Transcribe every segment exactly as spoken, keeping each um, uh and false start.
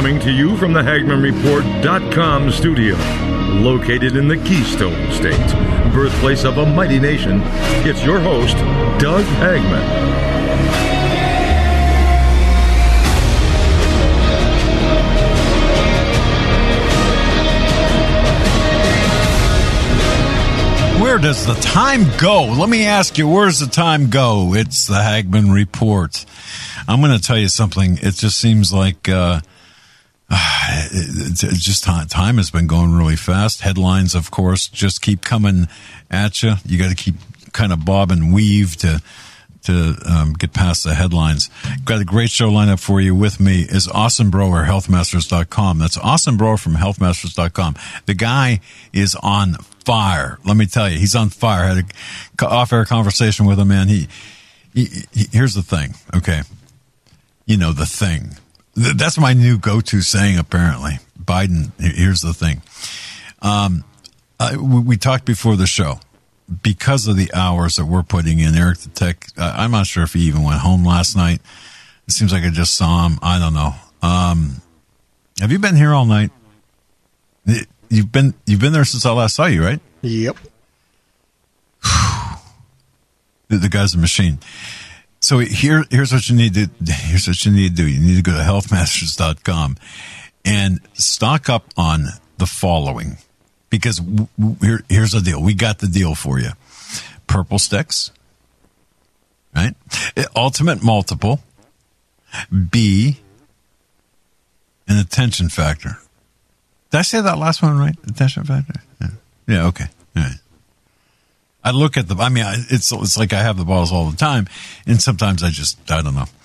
Coming to you from the Hagman Report dot com studio, located in the Keystone State, birthplace of a mighty nation, it's your host, Doug Hagman. Where does the time go? Let me ask you, where does the time go? It's the Hagman Report. I'm going to tell you something. It just seems like uh, it's just time, time has been going really fast. Headlines, of course, just keep coming at you. You got to keep kind of bob and weave to to um, get past the headlines. Got a great show lineup for you. With me is Austin Broer, health masters dot com. That's Austin Broer from health masters dot com. The guy is on fire. Let me tell you, he's on fire. I had a off-air conversation with him, man. He, he, he, here's the thing, okay? You know, the thing. That's my new go-to saying, apparently. Biden, here's the thing. Um, I, we, we talked before the show. Because of the hours that we're putting in, Eric the Tech, uh, I'm not sure if he even went home last night. It seems like I just saw him. I don't know. Um, have you been here all night? You've been you've been there since I last saw you, right? Yep. the, the guy's a machine. So here here's what you need to here's what you need to do. You need to go to health masters dot com and stock up on the following. Because w- w- here, here's the deal. We got the deal for you. Purple Sticks, right? Ultimate Multiple, B, and Attention Factor. Did I say that last one right? Attention Factor? Yeah, yeah, okay. All right. I look at the, I mean, it's it's like I have the bottles all the time, and sometimes I just, I don't know.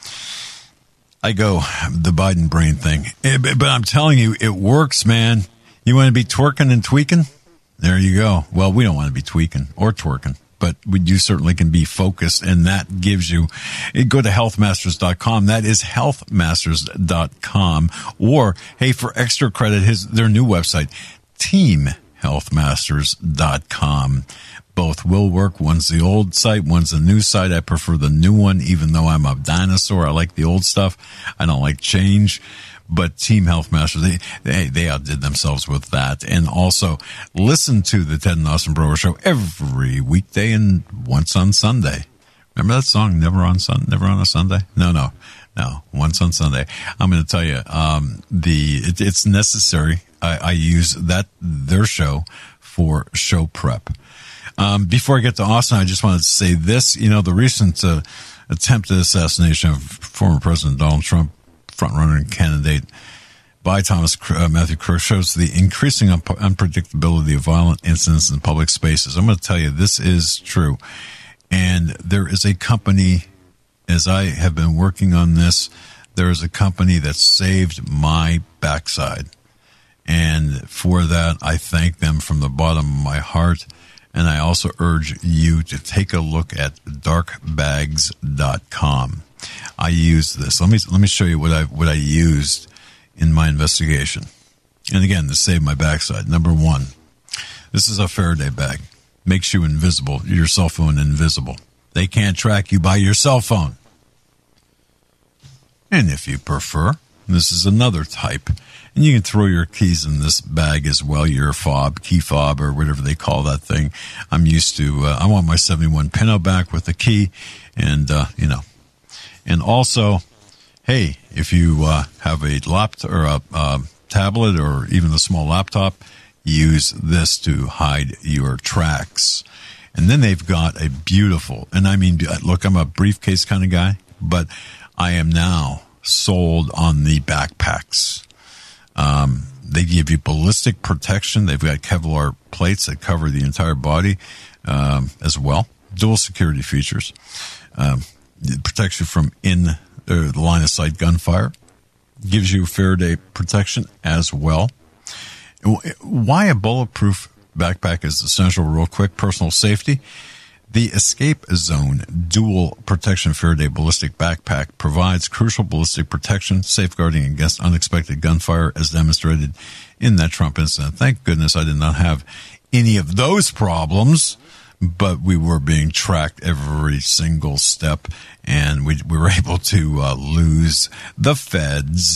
I go, the Biden brain thing. It, but I'm telling you, it works, man. You want to be twerking and tweaking? There you go. Well, we don't want to be tweaking or twerking, but we, you certainly can be focused, and that gives you, go to health masters dot com. That is health masters dot com. Or, hey, for extra credit, his their new website, team health masters dot com. Both will work. One's the old site, one's the new site. I prefer the new one, even though I'm a dinosaur. I like the old stuff. I don't like change. But Team Health Masters, they, they they outdid themselves with that. And also, listen to the Ted and Austin Broer Show every weekday and once on Sunday. Remember that song, Never on Sun, Never on a Sunday? No, no, no, once on Sunday. I'm going to tell you, um, the it, it's necessary. I, I use that their show for show prep. Um, before I get to Austin, I just wanted to say this. You know, the recent uh, attempted assassination of former President Donald Trump, frontrunner and candidate by Thomas uh, Matthew Crook, shows the increasing un- unpredictability of violent incidents in public spaces. I'm going to tell you, this is true. And there is a company, as I have been working on this, there is a company that saved my backside. And for that, I thank them from the bottom of my heart. And I also urge you to take a look at dark bags dot com. I use this. Let me let me show you what I what I used in my investigation. And again, to save my backside. Number one, this is a Faraday bag. Makes you invisible, your cell phone invisible. They can't track you by your cell phone. And if you prefer, this is another type. And you can throw your keys in this bag as well, your fob, key fob, or whatever they call that thing. I'm used to, uh, I want my seventy-one Pinto back with the key, and, uh, you know. And also, hey, if you uh, have a laptop or a uh, tablet or even a small laptop, use this to hide your tracks. And then they've got a beautiful, and I mean, look, I'm a briefcase kind of guy, but I am now sold on the backpacks. Um, they give you ballistic protection. They've got Kevlar plates that cover the entire body um, as well. Dual security features. Um, it protects you from in uh, the line of sight gunfire. Gives you Faraday protection as well. Why a bulletproof backpack is essential real quick. Personal safety. The Escape Zone Dual Protection Faraday Ballistic Backpack provides crucial ballistic protection, safeguarding against unexpected gunfire, as demonstrated in that Trump incident. Thank goodness I did not have any of those problems, but we were being tracked every single step, and we, we were able to uh, lose the feds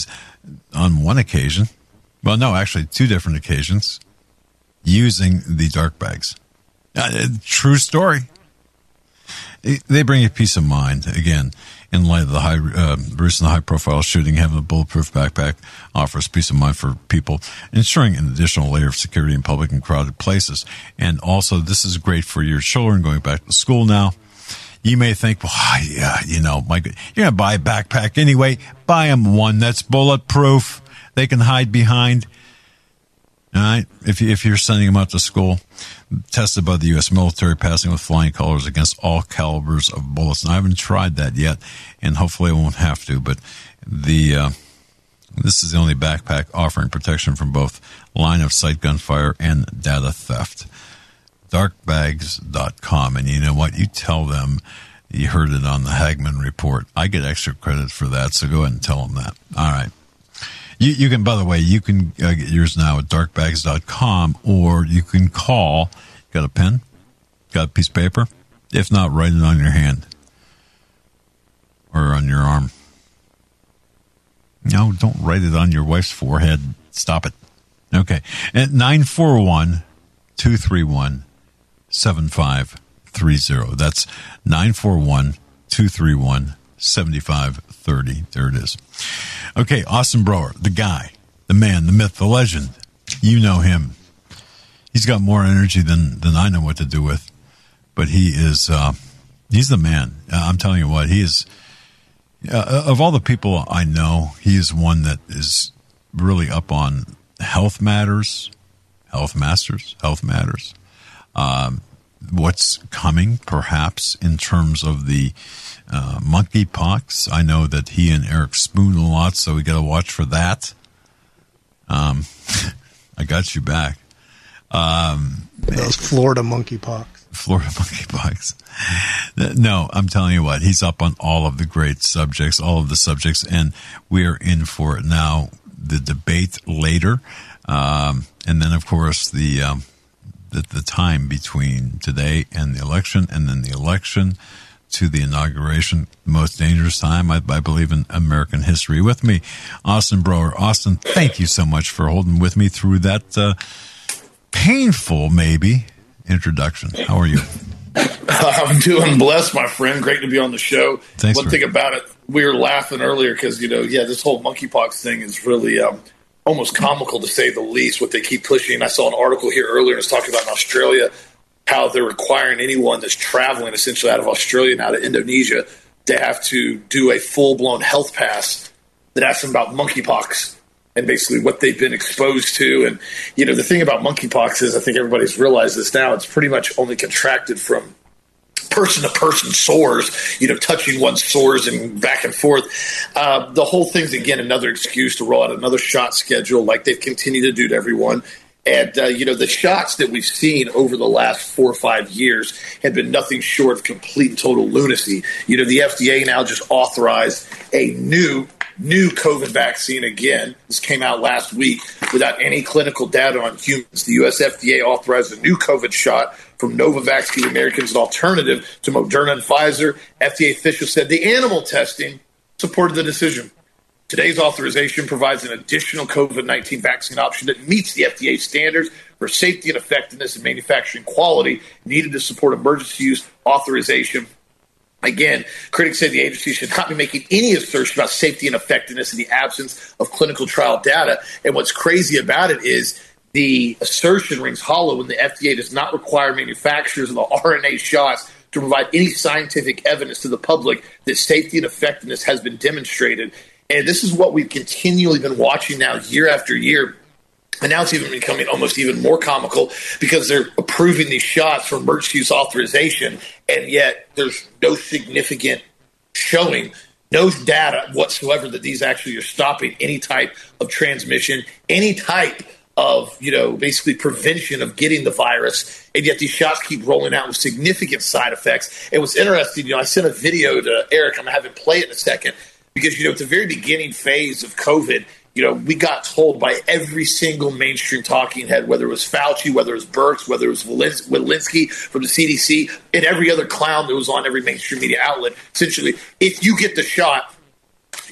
on one occasion, well, no, actually two different occasions, using the dark bags. Uh, true story. They bring you peace of mind. Again, in light of the high, uh, recent high-profile shooting, having a bulletproof backpack offers peace of mind for people, ensuring an additional layer of security in public and crowded places. And also, this is great for your children going back to school now. You may think, well, yeah, you know, my, you're going to buy a backpack anyway. Buy them one that's bulletproof. They can hide behind. All right, if, you, if you're sending them out to school, tested by the U S military, passing with flying colors against all calibers of bullets. And I haven't tried that yet, and hopefully I won't have to. But the uh, this is the only backpack offering protection from both line-of-sight gunfire and data theft. dark bags dot com. And you know what? You tell them you heard it on the Hagman Report. I get extra credit for that, so go ahead and tell them that. All right. You, you can, by the way, you can uh, get yours now at dark bags dot com, or you can call. Got a pen? Got a piece of paper? If not, write it on your hand or on your arm. No, don't write it on your wife's forehead. Stop it. Okay. At nine four one, two three one, seven five three zero. That's nine four one, two three one, seven five three zero. There it is. Okay, Austin Broer, the guy, the man, the myth, the legend. You know him. He's got more energy than, than I know what to do with. But he is, uh, he's the man. Uh, I'm telling you what, he is, uh, of all the people I know, he is one that is really up on health matters, health masters, health matters. Um, what's coming, perhaps, in terms of the uh, monkeypox. I know that he and Eric spoon a lot, so we got to watch for that. Um, I got you back. Um, that was Florida monkeypox. Florida monkeypox. No, I'm telling you what, he's up on all of the great subjects, all of the subjects, and we're in for it now. The debate later, um, and then, of course, the, um, the the time between today and the election, and then the election to the inauguration, the most dangerous time, I, I believe, in American history. With me, Austin Broer. Austin, thank you so much for holding with me through that uh, painful, maybe, introduction. How are you? I'm doing blessed, my friend. Great to be on the show. Thanks. One thing about it, we were laughing earlier because, you know, yeah, this whole monkeypox thing is really um, almost comical to say the least, what they keep pushing. I saw an article here earlier, it's talking about in Australia, how they're requiring anyone that's traveling essentially out of Australia and out of Indonesia to have to do a full-blown health pass that asks them about monkeypox and basically what they've been exposed to. And, you know, the thing about monkeypox is, I think everybody's realized this now, it's pretty much only contracted from person-to-person sores, you know, touching one's sores and back and forth. Uh, the whole thing's, again, another excuse to roll out another shot schedule like they've continued to do to everyone. And, uh, you know, the shots that we've seen over the last four or five years have been nothing short of complete and total lunacy. You know, the F D A now just authorized a new new COVID vaccine again. This came out last week without any clinical data on humans. The U S F D A authorized a new COVID shot from Novavax to the Americans, an alternative to Moderna and Pfizer. F D A officials said the animal testing supported the decision. Today's authorization provides an additional COVID nineteen vaccine option that meets the F D A standards for safety and effectiveness and manufacturing quality needed to support emergency use authorization. Again, critics say the agency should not be making any assertion about safety and effectiveness in the absence of clinical trial data. And what's crazy about it is the assertion rings hollow when the F D A does not require manufacturers of the R N A shots to provide any scientific evidence to the public that safety and effectiveness has been demonstrated. And this is what we've continually been watching now year after year. And now it's even becoming almost even more comical because they're approving these shots for emergency use authorization, and yet there's no significant showing, no data whatsoever that these actually are stopping any type of transmission, any type of, you know, basically prevention of getting the virus. And yet these shots keep rolling out with significant side effects. It was interesting. You know, I sent a video to Eric. I'm going to have him play it in a second. Because, you know, at the very beginning phase of COVID, you know, we got told by every single mainstream talking head, whether it was Fauci, whether it was Birx, whether it was Walensky from the C D C, and every other clown that was on every mainstream media outlet, essentially, if you get the shot,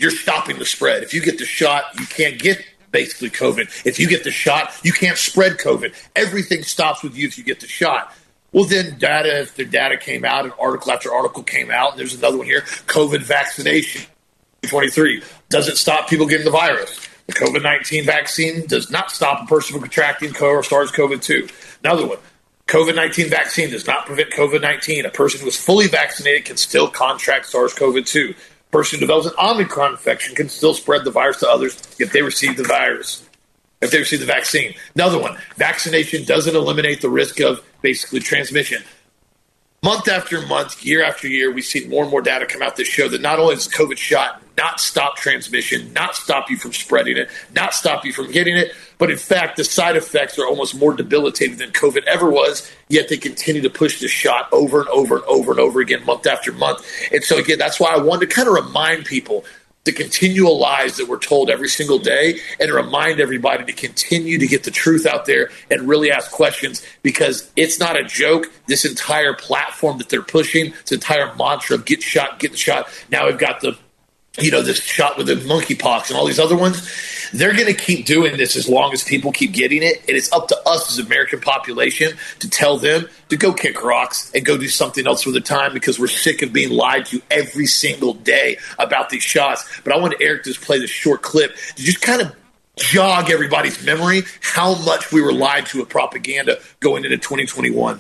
you're stopping the spread. If you get the shot, you can't get basically COVID. If you get the shot, you can't spread COVID. Everything stops with you if you get the shot. Well, then data, if the data came out and article after article came out, and there's another one here, COVID vaccination twenty-three. Does it stop people getting the virus? The COVID nineteen vaccine does not stop a person from contracting SARS-CoV two. Another one, COVID nineteen vaccine does not prevent COVID nineteen. A person who is fully vaccinated can still contract SARS-CoV two. A person who develops an Omicron infection can still spread the virus to others if they receive the virus, if they receive the vaccine. Another one, vaccination doesn't eliminate the risk of basically transmission. Month after month, year after year, we see more and more data come out that show that not only does the COVID shot not stop transmission, not stop you from spreading it, not stop you from getting it, but in fact, the side effects are almost more debilitating than COVID ever was, yet they continue to push the shot over and over and over and over again, month after month. And so, again, that's why I wanted to kind of remind people the continual lies that we're told every single day, and to remind everybody to continue to get the truth out there and really ask questions, because it's not a joke. This entire platform that they're pushing, this entire mantra of get shot, get the shot. Now we've got the, you know, this shot with the monkeypox and all these other ones. They're going to keep doing this as long as people keep getting it. And it's up to us as American population to tell them to go kick rocks and go do something else with their time, because we're sick of being lied to every single day about these shots. But I want Eric to just play this short clip to just kind of jog everybody's memory how much we were lied to with propaganda going into twenty twenty-one.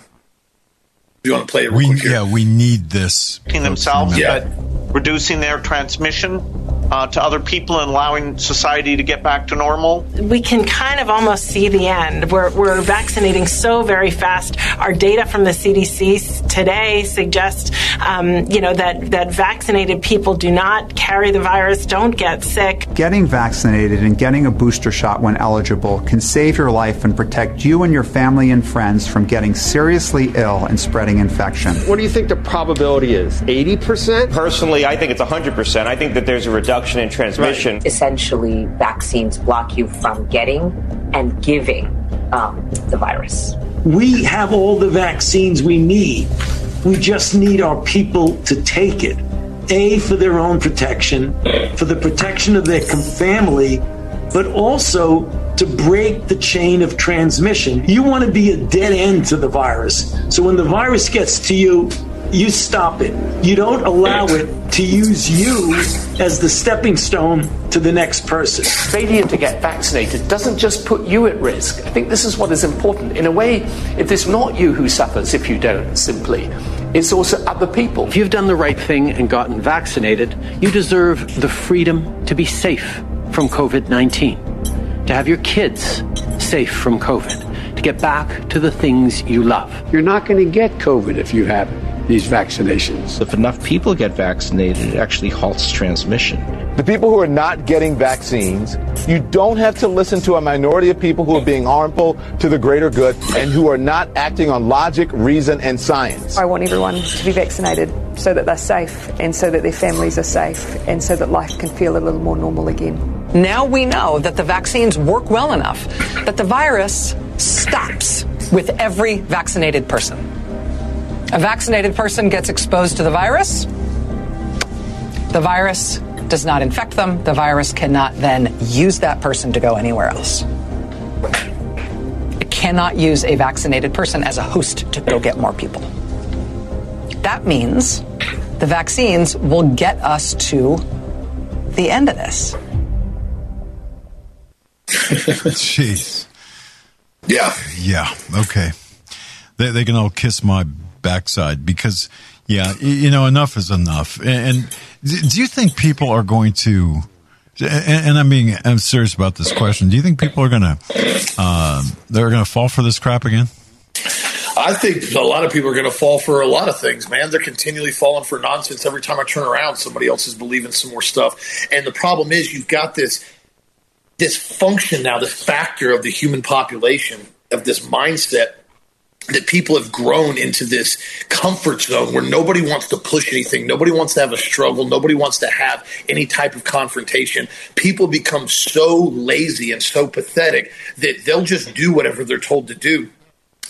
Do you want to play it real we, quick here? Yeah, we need this. Themselves, yeah. but reducing their transmission uh, to other people and allowing society to get back to normal. We can kind of almost see the end. We're, we're vaccinating so very fast. Our data from the C D C today suggests, um, you know, that, that vaccinated people do not carry the virus, don't get sick. Getting vaccinated and getting a booster shot when eligible can save your life and protect you and your family and friends from getting seriously ill and spreading infection. What do you think the probability is? eighty percent? Personally, I think it's one hundred percent. I think that there's a reduction in transmission. Right. Essentially, vaccines block you from getting and giving um, the virus. We have all the vaccines we need. We just need our people to take it. A, for their own protection, for the protection of their family, but also to break the chain of transmission. You want to be a dead end to the virus. So when the virus gets to you, you stop it. You don't allow it to use you as the stepping stone to the next person. Failure to get vaccinated doesn't just put you at risk. I think this is what is important. In a way, if it's not you who suffers if you don't, simply, it's also other people. If you've done the right thing and gotten vaccinated, you deserve the freedom to be safe from COVID nineteen, to have your kids safe from COVID, to get back to the things you love. You're not going to get COVID if you have these vaccinations. If enough people get vaccinated, it actually halts transmission. The people who are not getting vaccines, you don't have to listen to a minority of people who are being harmful to the greater good and who are not acting on logic, reason, and science. I want everyone to be vaccinated so that they're safe and so that their families are safe and so that life can feel a little more normal again. Now we know that the vaccines work well enough that the virus stops with every vaccinated person. A vaccinated person gets exposed to the virus. The virus does not infect them. The virus cannot then use that person to go anywhere else. It cannot use a vaccinated person as a host to go get more people. That means the vaccines will get us to the end of this. Jeez. Yeah. Yeah. Okay. They, they can all kiss my backside because, yeah, you know, enough is enough. And, and do you think people are going to, and, and I'm being, I'm serious about this question. Do you think people are going to, uh, they're going to fall for this crap again? I think a lot of people are going to fall for a lot of things, man. They're continually falling for nonsense. Every time I turn around, somebody else is believing some more stuff. And the problem is you've got this, this function now, this factor of the human population, of this mindset that people have grown into this comfort zone where nobody wants to push anything. Nobody wants to have a struggle. Nobody wants to have any type of confrontation. People become so lazy and so pathetic that they'll just do whatever they're told to do.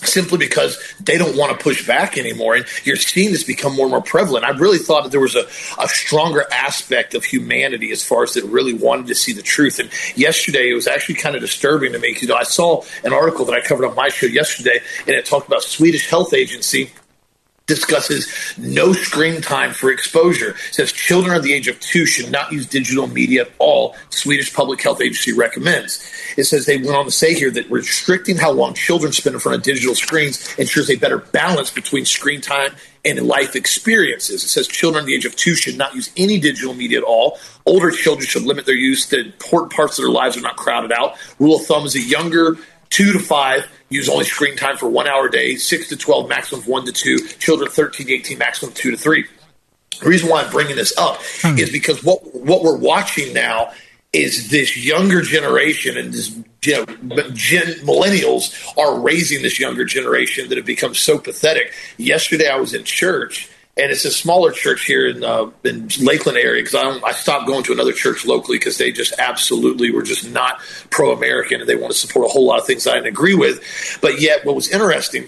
simply because they don't want to push back anymore. And you're seeing this become more and more prevalent. I really thought that there was a, a stronger aspect of humanity as far as that really wanted to see the truth. And yesterday, it was actually kind of disturbing to me. You know, I saw an article that I covered on my show yesterday, and it talked about Swedish Health Agency discusses no screen time for exposure. It says children under the age of two should not use digital media at all. Swedish Public Health Agency recommends. It says they went on to say here that restricting how long children spend in front of digital screens ensures a better balance between screen time and life experiences. It says children under the age of two should not use any digital media at all. Older children should limit their use to important parts of their lives are not crowded out. Rule of thumb is a younger two to five use only screen time for one hour a day, six to twelve, maximum of one to two, children thirteen to eighteen, maximum two to three. The reason why I'm bringing this up hmm. is because what what we're watching now is this younger generation, and this you know, gen, millennials are raising this younger generation that have become so pathetic. Yesterday I was in church, and it's a smaller church here in uh, in Lakeland area because I, I stopped going to another church locally because they just absolutely were just not pro-American, and they want to support a whole lot of things that I didn't agree with. But yet what was interesting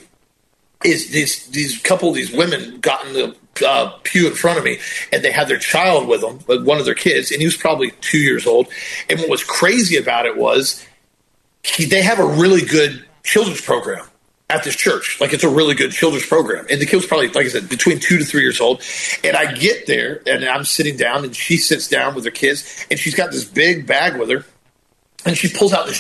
is these these couple of these women got in the uh, pew in front of me, and they had their child with them, one of their kids, and he was probably two years old. And what was crazy about it was he, they have a really good children's program at this church. Like, it's a really good children's program. And the kid was probably, like I said, between two to three years old. And I get there, and I'm sitting down, and she sits down with her kids, and she's got this big bag with her, and she pulls out this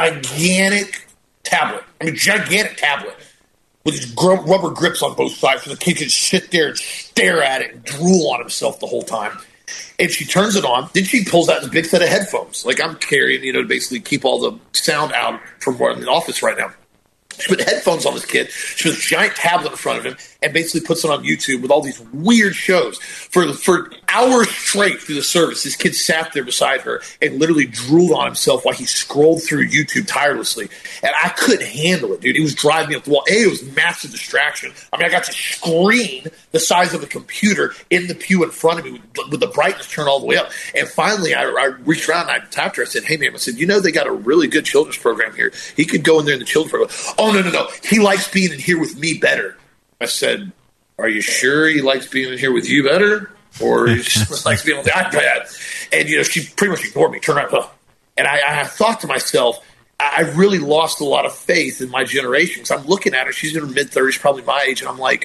gigantic tablet. I mean, gigantic tablet with these gr- rubber grips on both sides, so the kid can sit there and stare at it and drool on himself the whole time. And she turns it on. Then she pulls out this big set of headphones, like I'm carrying, you know, to basically keep all the sound out from where I'm in the office right now. She put headphones on this kid. She puts a giant tablet in front of him and basically puts it on YouTube with all these weird shows. For for hours straight through the service, this kid sat there beside her and literally drooled on himself while he scrolled through YouTube tirelessly. And I couldn't handle it, dude. It was driving me up the wall. A, it was massive distraction. I mean, I got to screen the size of a computer in the pew in front of me with, with the brightness turned all the way up. And finally, I, I reached around and I tapped her. I said, hey, ma'am, I said, you know they got a really good children's program here. He could go in there in the children's program. Oh, no, no, no. He likes being in here with me better. I said, are you sure he likes being in here with you better? Or he just likes being on the iPad? And, you know, she pretty much ignored me, turned around. Oh. And I, I thought to myself, I really lost a lot of faith in my generation. Because I'm looking at her. She's in her mid-thirties, probably my age. And I'm like,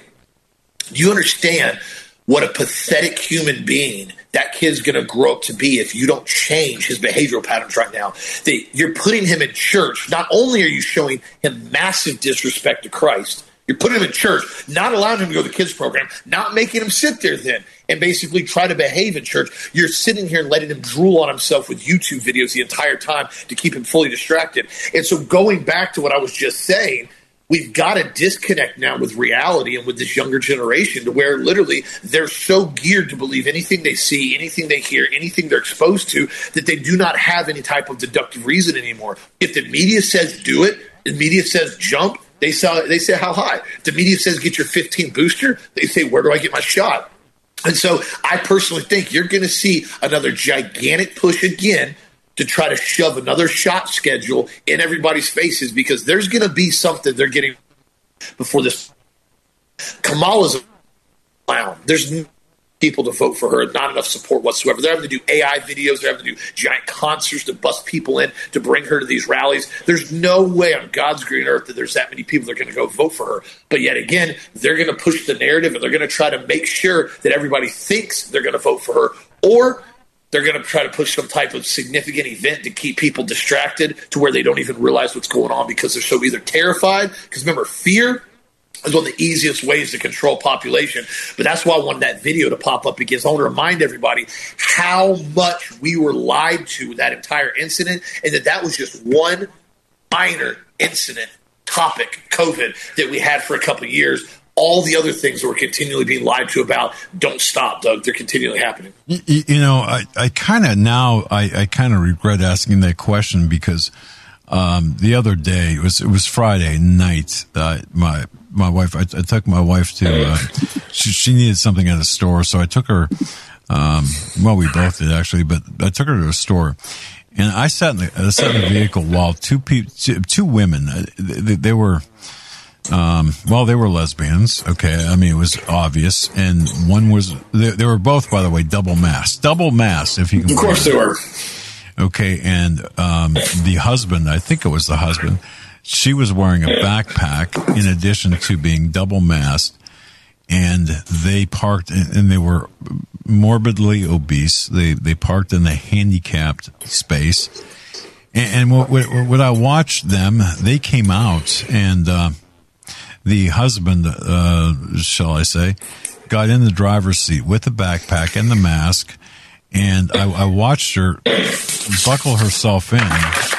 do you understand what a pathetic human being that kid's going to grow up to be if you don't change his behavioral patterns right now? That you're putting him in church. Not only are you showing him massive disrespect to Christ, you're putting him in church, not allowing him to go to the kids program, not making him sit there then and basically try to behave in church. You're sitting here and letting him drool on himself with YouTube videos the entire time to keep him fully distracted. And so going back to what I was just saying, we've got a disconnect now with reality and with this younger generation to where literally they're so geared to believe anything they see, anything they hear, anything they're exposed to, that they do not have any type of deductive reason anymore. If the media says do it, the media says jump, they say, they say how high. If the media says get your fifteen booster, they say where do I get my shot? And so I personally think you're going to see another gigantic push again to try to shove another shot schedule in everybody's faces, because there's going to be something they're getting before this. Kamala's a clown. There's no people to vote for her, not enough support whatsoever. They're having to do A I videos. They're having to do giant concerts to bust people in to bring her to these rallies. There's no way on God's green earth that there's that many people that are going to go vote for her. But yet again, they're going to push the narrative, and they're going to try to make sure that everybody thinks they're going to vote for her, or they're going to try to push some type of significant event to keep people distracted to where they don't even realize what's going on because they're so either terrified. Because remember, fear is one of the easiest ways to control population. But that's why I wanted that video to pop up again. So I want to remind everybody how much we were lied to with that entire incident, and that that was just one minor incident, topic, COVID, that we had for a couple of years. All the other things that we're continually being lied to about don't stop, Doug. They're continually happening. You, you know, I, I kind of now, I, I kind of regret asking that question because um, the other day, it was it was Friday night, uh, my my wife, I, I took my wife to, uh, she, she needed something at a store, so I took her, um, well, we both did actually, but I took her to a store. And I sat in the, I sat in the vehicle while two people, two, two women, they, they were... Um, well, they were lesbians. Okay. I mean, it was obvious. And one was, they, they were both, by the way, double masked. Double masked, if you can. Of course they were. Okay. And um, the husband, I think it was the husband, she was wearing a backpack in addition to being double masked. And they parked, and they were morbidly obese. They they parked in the handicapped space. And, and what, what, what I watched them, they came out, and uh, the husband, uh, shall I say, got in the driver's seat with the backpack and the mask. And I, I watched her buckle herself in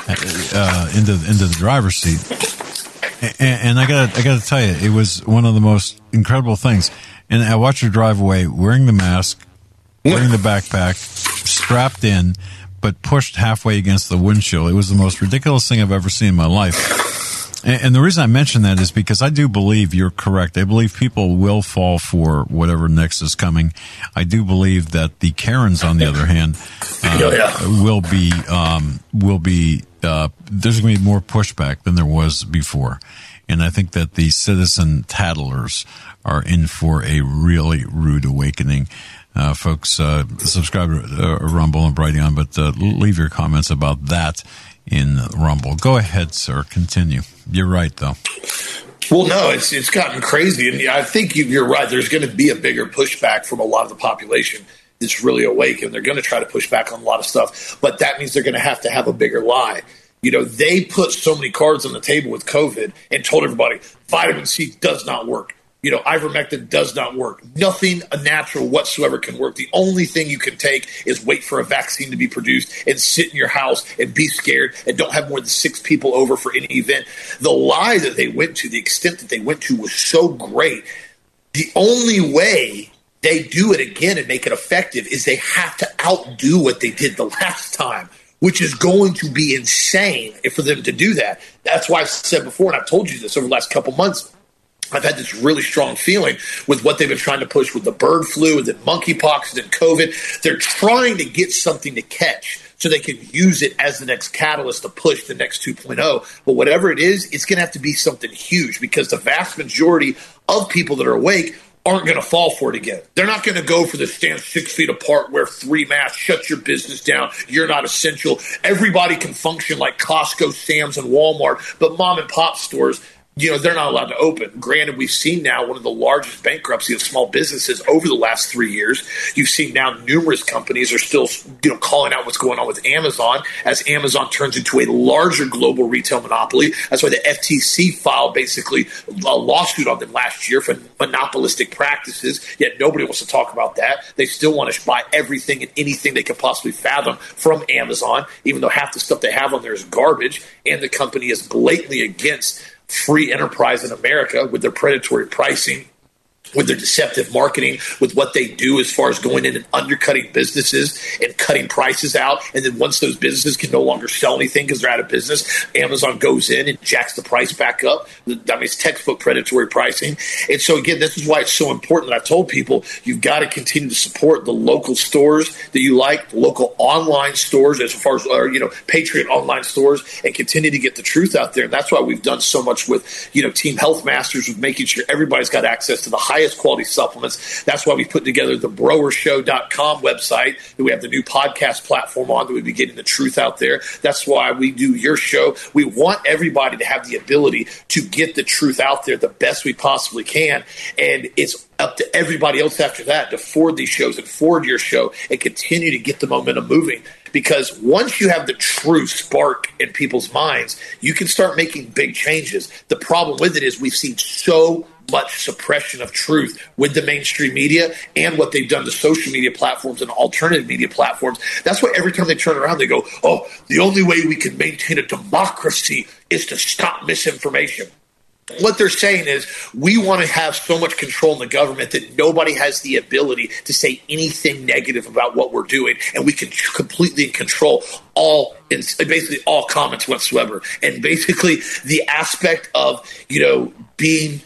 uh, into into the driver's seat. And, and I got I got to tell you, it was one of the most incredible things. And I watched her drive away wearing the mask, wearing the backpack, strapped in, but pushed halfway against the windshield. It was the most ridiculous thing I've ever seen in my life. And, and the reason I mention that is because I do believe you're correct. I believe people will fall for whatever next is coming. I do believe that the Karens, on the other hand, uh, oh, yeah. will be um, will be. Uh, there's going to be more pushback than there was before. And I think that the citizen tattlers are in for a really rude awakening. Uh, folks, uh, subscribe to uh, Rumble and Brighteon, but uh, leave your comments about that in Rumble. Go ahead, sir. Continue. You're right, though. Well, no, it's it's gotten crazy. And I think you, you're right. There's going to be a bigger pushback from a lot of the population that's really awake, and they're going to try to push back on a lot of stuff. But that means they're going to have to have a bigger lie. You know, they put so many cards on the table with COVID and told everybody vitamin C does not work. You know, ivermectin does not work. Nothing natural whatsoever can work. The only thing you can take is wait for a vaccine to be produced and sit in your house and be scared and don't have more than six people over for any event. The lie that they went to, the extent that they went to, was so great. The only way they do it again and make it effective is they have to outdo what they did the last time, which is going to be insane for them to do that. That's why I said before, and I've told you this over the last couple months, I've had this really strong feeling with what they've been trying to push with the bird flu and then monkeypox and then COVID. They're trying to get something to catch so they can use it as the next catalyst to push the next two point oh. But whatever it is, it's going to have to be something huge because the vast majority of people that are awake aren't going to fall for it again. They're not going to go for the stand six feet apart, wear three masks, shut your business down, you're not essential. Everybody can function like Costco, Sam's, and Walmart, but mom and pop stores, you know, they're not allowed to open. Granted, we've seen now one of the largest bankruptcy of small businesses over the last three years. You've seen now numerous companies are still, you know, calling out what's going on with Amazon as Amazon turns into a larger global retail monopoly. That's why the F T C filed basically a lawsuit on them last year for monopolistic practices, yet nobody wants to talk about that. They still want to buy everything and anything they could possibly fathom from Amazon, even though half the stuff they have on there is garbage, and the company is blatantly against free enterprise in America with their predatory pricing, with their deceptive marketing, with what they do as far as going in and undercutting businesses and cutting prices out. And then once those businesses can no longer sell anything because they're out of business, Amazon goes in and jacks the price back up. I mean, it's textbook predatory pricing. And so, again, this is why it's so important that I've told people you've got to continue to support the local stores that you like, the local online stores as far as, or, you know, Patriot online stores, and continue to get the truth out there. And that's why we've done so much with, you know, Team Health Masters, with making sure everybody's got access to the high highest quality supplements. That's why we put together the brower show dot com website, that we have the new podcast platform on, that we'll be getting the truth out there. That's why we do your show. We want everybody to have the ability to get the truth out there the best we possibly can. And it's up to everybody else after that to forward these shows and forward your show and continue to get the momentum moving. Because once you have the true spark in people's minds, you can start making big changes. The problem with it is we've seen so much suppression of truth with the mainstream media and what they've done to social media platforms and alternative media platforms. That's why every time they turn around, they go, oh, the only way we can maintain a democracy is to stop misinformation. What they're saying is we want to have so much control in the government that nobody has the ability to say anything negative about what we're doing, and we can completely control all, basically all comments whatsoever. And basically the aspect of, you know, being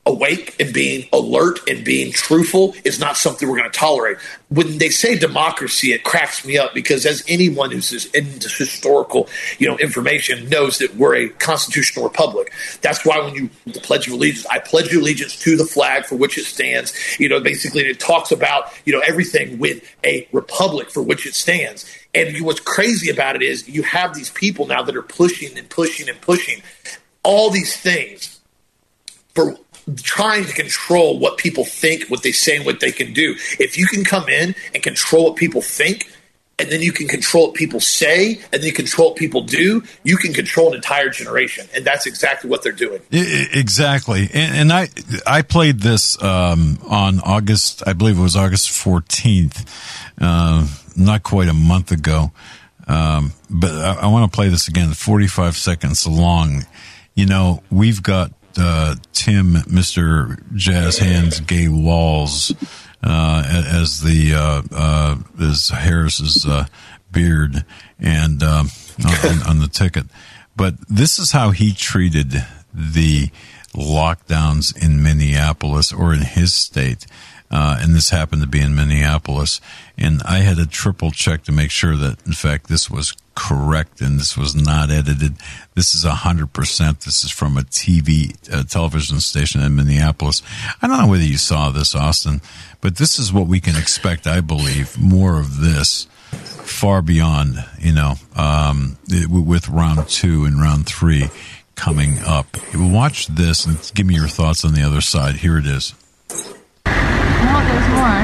awake and being alert and being truthful is not something we're going to tolerate. When they say democracy, it cracks me up because as anyone who's into historical, you know, information knows that we're a constitutional republic. That's why when you the Pledge of Allegiance, I pledge allegiance to the flag for which it stands. You know, basically it talks about, you know, everything with a republic for which it stands. And what's crazy about it is you have these people now that are pushing and pushing and pushing all these things for trying to control what people think, what they say, and what they can do. If you can come in and control what people think, and then you can control what people say, and then you control what people do, you can control an entire generation. And that's exactly what they're doing. Exactly. And, and I I played this um, on August, I believe it was August fourteenth, uh, not quite a month ago. Um, but I, I want to play this again, forty-five seconds long. You know, we've got Uh, Tim, Mister Jazz Hands, Gay Walls, uh, as the, uh, uh, as Harris's, uh, beard and, um, on, on the ticket. But this is how he treated the lockdowns in Minneapolis or in his state. Uh, and this happened to be in Minneapolis. And I had to triple check to make sure that, in fact, this was correct and this was not edited. This is one hundred percent. This is from a T V, uh, television station in Minneapolis. I don't know whether you saw this, Austin, but this is what we can expect, I believe, more of this far beyond, you know, um, it, with round two and round three coming up. Watch this and give me your thoughts on the other side. Here it is. Oh, there's more.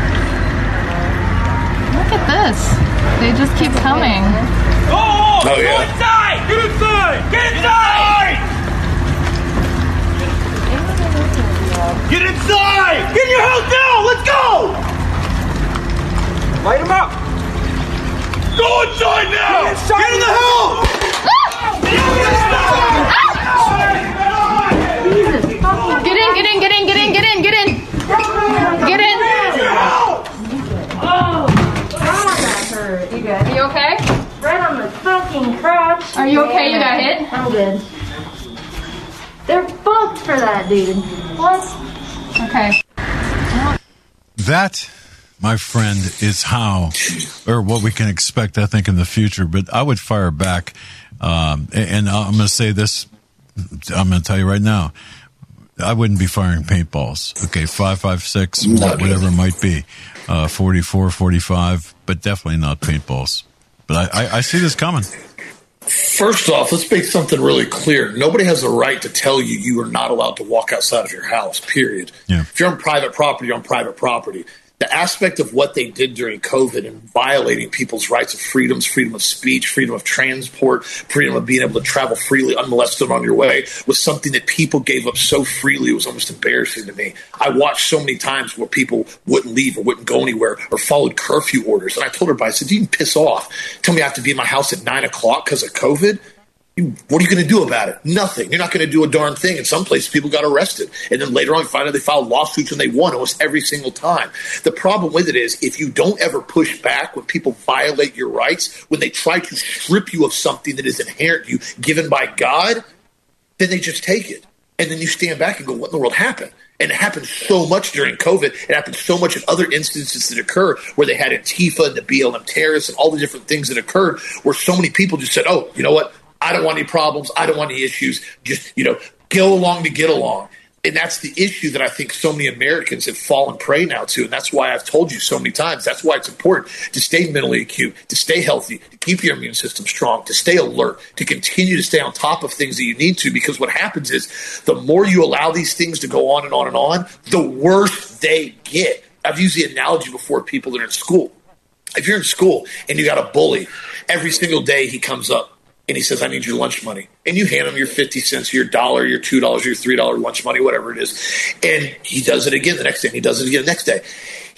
Look at this. They just keep coming. Oh, oh yeah. Go inside! Get inside! Get inside! Get inside! Get in your house now! Let's go! Light them up! Go inside now! Get, inside. Get in the house! Get in, get in, get in, get in, get in, get in! Get in! Oh, that hurt. You good? Are you okay? Right on the fucking crotch. Are you okay? You got hit? I'm good. They're fucked for that, dude. What? Okay. That, my friend, is how, or what we can expect, I think, in the future. But I would fire back, um, and I'm going to say this, I'm going to tell you right now, I wouldn't be firing paintballs. Okay, five five six, whatever it might be, uh, forty-four, forty-five, but definitely not paintballs. But I, I, I see this coming. First off, let's make something really clear. Nobody has a right to tell you you are not allowed to walk outside of your house, period. Yeah. If you're on private property, you're on private property. The aspect of what they did during COVID and violating people's rights of freedoms, freedom of speech, freedom of transport, freedom of being able to travel freely unmolested on your way was something that people gave up so freely it was almost embarrassing to me. I watched so many times where people wouldn't leave or wouldn't go anywhere or followed curfew orders. And I told everybody, I said, you can piss off. Tell me I have to be in my house at nine o'clock because of COVID? What are you going to do about it? Nothing. You're not going to do a darn thing. In some places, people got arrested. And then later on, finally, they filed lawsuits and they won almost every single time. The problem with it is if you don't ever push back when people violate your rights, when they try to strip you of something that is inherent to you, given by God, then they just take it. And then you stand back and go, what in the world happened? And it happened so much during COVID. It happened so much in other instances that occur where they had Antifa and the B L M terrorists and all the different things that occurred where so many people just said, oh, you know what? I don't want any problems. I don't want any issues. Just, you know, go along to get along. And that's the issue that I think so many Americans have fallen prey now to. And that's why I've told you so many times. That's why it's important to stay mentally acute, to stay healthy, to keep your immune system strong, to stay alert, to continue to stay on top of things that you need to. Because what happens is the more you allow these things to go on and on and on, the worse they get. I've used the analogy before people that are in school. If you're in school and you got a bully, every single day he comes up and he says, I need your lunch money. And you hand him your fifty cents, your dollar, your two dollars, your three dollars lunch money, whatever it is. And he does it again the next day, and he does it again the next day.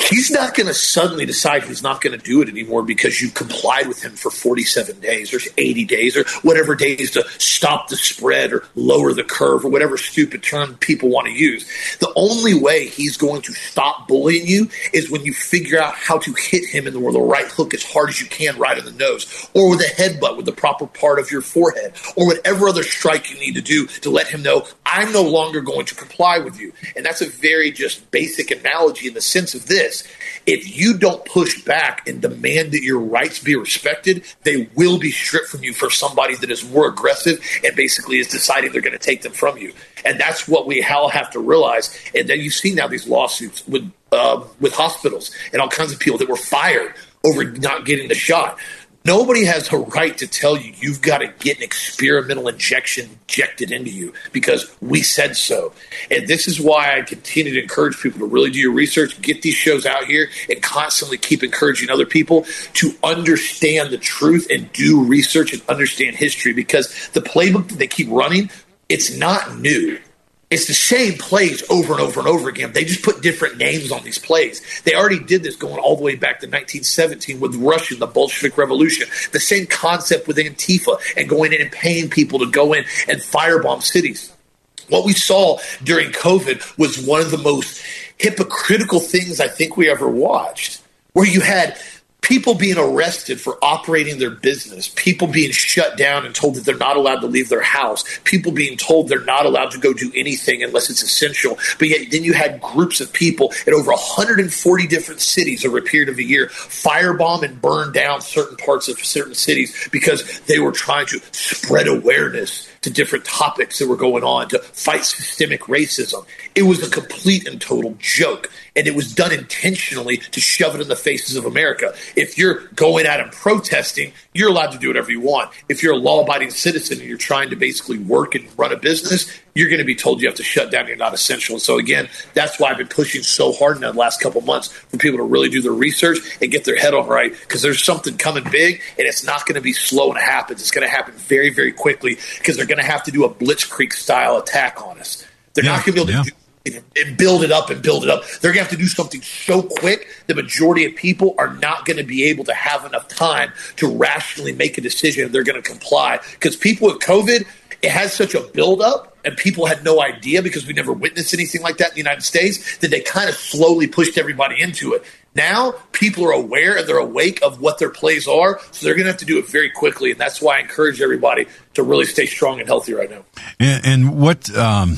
he's not going to suddenly decide he's not going to do it anymore because you complied with him for forty-seven days or eighty days or whatever days to stop the spread or lower the curve or whatever stupid term people want to use. The only way he's going to stop bullying you is when you figure out how to hit him in the, the right hook as hard as you can right in the nose, or with a headbutt with the proper part of your forehead, or whatever other strike you need to do to let him know, I'm no longer going to comply with you. And that's a very just basic analogy in the sense of this. If you don't push back and demand that your rights be respected, they will be stripped from you for somebody that is more aggressive and basically is deciding they're going to take them from you. And that's what we all have to realize. And then you see now these lawsuits with uh, with hospitals and all kinds of people that were fired over not getting the shot. Nobody has a right to tell you you've got to get an experimental injection injected into you because we said so. And this is why I continue to encourage people to really do your research, get these shows out here, and constantly keep encouraging other people to understand the truth and do research and understand history, because the playbook that they keep running, it's not new. It's the same plays over and over and over again. They just put different names on these plays. They already did this going all the way back to nineteen seventeen with Russia, the Bolshevik Revolution. The same concept with Antifa and going in and paying people to go in and firebomb cities. What we saw during COVID was one of the most hypocritical things I think we ever watched, where you had people being arrested for operating their business, people being shut down and told that they're not allowed to leave their house, people being told they're not allowed to go do anything unless it's essential. But yet then you had groups of people in over one hundred forty different cities over a period of a year firebomb and burn down certain parts of certain cities because they were trying to spread awareness to different topics that were going on to fight systemic racism. It was a complete and total joke, and it was done intentionally to shove it in the faces of America. If you're going out and protesting, you're allowed to do whatever you want. If you're a law-abiding citizen and you're trying to basically work and run a business, you're going to be told you have to shut down. You're not essential. So again, that's why I've been pushing so hard in the last couple of months for people to really do their research and get their head on right, because there's something coming big, and it's not going to be slow when it happens. It's going to happen very, very quickly, because they're going to have to do a blitzkrieg style attack on us. They're yeah, not going to be able yeah. to do and build it up and build it up. They're going to have to do something so quick, the majority of people are not going to be able to have enough time to rationally make a decision if they're going to comply. Because people with COVID, it has such a buildup, and people had no idea because we never witnessed anything like that in the United States, that they kind of slowly pushed everybody into it. Now people are aware and they're awake of what their plays are, so they're going to have to do it very quickly, and that's why I encourage everybody to really stay strong and healthy right now. And, and what um,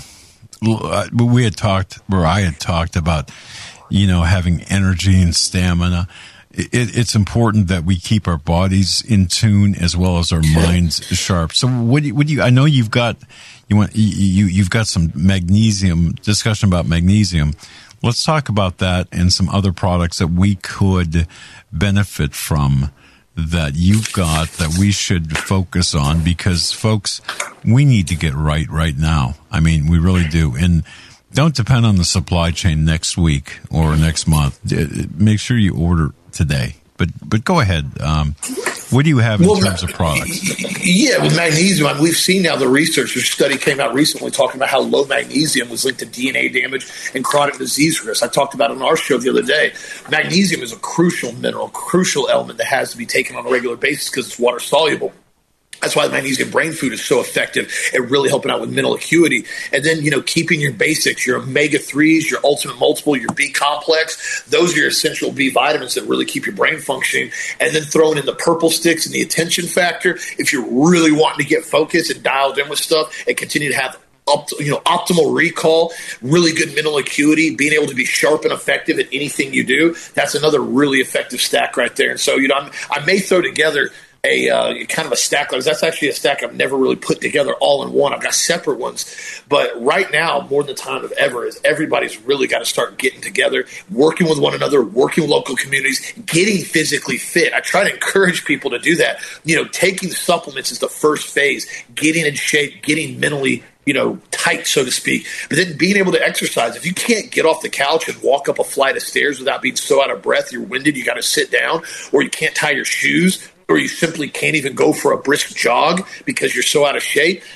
we had talked, or I had talked about, you know, having energy and stamina. It, it's important that we keep our bodies in tune as well as our minds sharp. So, what do you, what do you? I know you've got you want you you've got some magnesium discussion about magnesium. Let's talk about that and some other products that we could benefit from that you've got that we should focus on, because folks, we need to get right right now. I mean, we really do. And don't depend on the supply chain next week or next month. Make sure you order today. But but go ahead. Um, what do you have in well, terms of products? Yeah, with magnesium, I mean, we've seen now the research. A study came out recently talking about how low magnesium was linked to D N A damage and chronic disease risk. I talked about it on our show the other day. Magnesium is a crucial mineral, crucial element that has to be taken on a regular basis because it's water soluble. That's why magnesium brain food is so effective at really helping out with mental acuity. And then, you know, keeping your basics, your omega threes, your ultimate multiple, your B complex, those are your essential B vitamins that really keep your brain functioning. And then throwing in the purple sticks and the attention factor, if you're really wanting to get focused and dialed in with stuff and continue to have Up, you know, optimal recall, really good mental acuity, being able to be sharp and effective at anything you do. That's another really effective stack right there. And so, you know, I'm, I may throw together a uh, kind of a stack. That's actually a stack I've never really put together all in one. I've got separate ones. But right now, more than the time of ever, is everybody's really got to start getting together, working with one another, working with local communities, getting physically fit. I try to encourage people to do that. You know, taking supplements is the first phase, getting in shape, getting mentally, you know, tight, so to speak, but then being able to exercise. If you can't get off the couch and walk up a flight of stairs without being so out of breath, you're winded, you got to sit down, or you can't tie your shoes, or you simply can't even go for a brisk jog because you're so out of shape,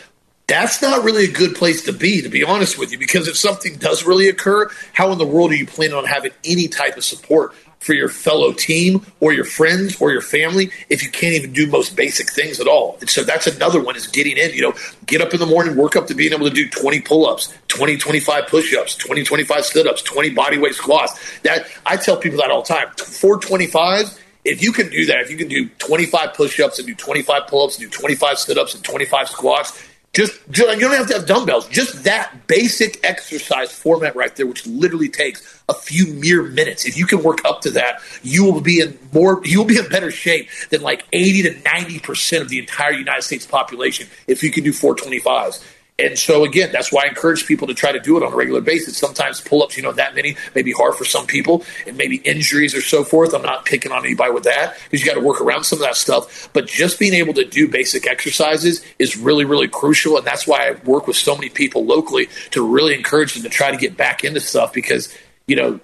that's not really a good place to be, to be honest with you, because if something does really occur, how in the world are you planning on having any type of support for your fellow team or your friends or your family if you can't even do most basic things at all? And so that's another one, is getting in, you know, get up in the morning, work up to being able to do twenty pull-ups, twenty, twenty-five push-ups, twenty, twenty-five sit-ups, twenty bodyweight squats. That I tell people that all the time. four twenty-fives, if you can do that, if you can do twenty-five push-ups and do twenty-five pull-ups and do twenty-five sit-ups and twenty-five squats, Just, just, you don't have to have dumbbells. Just that basic exercise format right there, which literally takes a few mere minutes. If you can work up to that, you will be in more. You will be in better shape than like eighty to ninety percent of the entire United States population if you can do four twenty-fives. And so, again, that's why I encourage people to try to do it on a regular basis. Sometimes pull-ups, you know, that many may be hard for some people, and maybe injuries or so forth. I'm not picking on anybody with that, because you got to work around some of that stuff. But just being able to do basic exercises is really, really crucial, and that's why I work with so many people locally to really encourage them to try to get back into stuff, because, you know,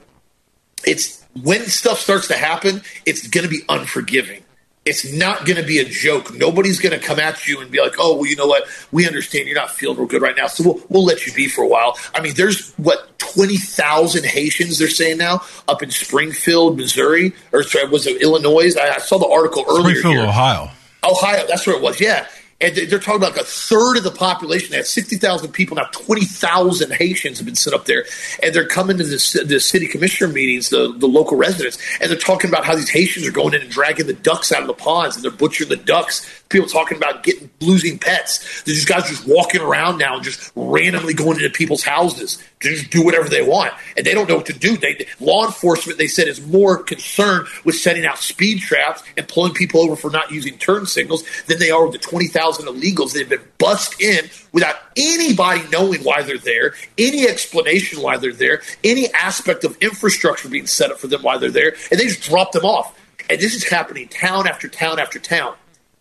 it's when stuff starts to happen, it's going to be unforgiving. It's not going to be a joke. Nobody's going to come at you and be like, oh, well, you know what? We understand you're not feeling real good right now, so we'll, we'll let you be for a while. I mean, there's, what, twenty thousand Haitians they're saying now up in Springfield, Missouri, or sorry, was it Illinois? I, I saw the article earlier Springfield, here. Ohio. Ohio, that's where it was, yeah. And they're talking about like a third of the population. They have sixty thousand people. Now twenty thousand Haitians have been sent up there. And they're coming to the, the city commissioner meetings, the, the local residents, and they're talking about how these Haitians are going in and dragging the ducks out of the ponds, and they're butchering the ducks. People talking about getting losing pets. There's these guys just walking around now and just randomly going into people's houses to just do whatever they want. And they don't know what to do. They, law enforcement, they said, is more concerned with setting out speed traps and pulling people over for not using turn signals than they are with the twenty thousand illegals that have been bussed in without anybody knowing why they're there, any explanation why they're there, any aspect of infrastructure being set up for them why they're there, and they just drop them off. And this is happening town after town after town.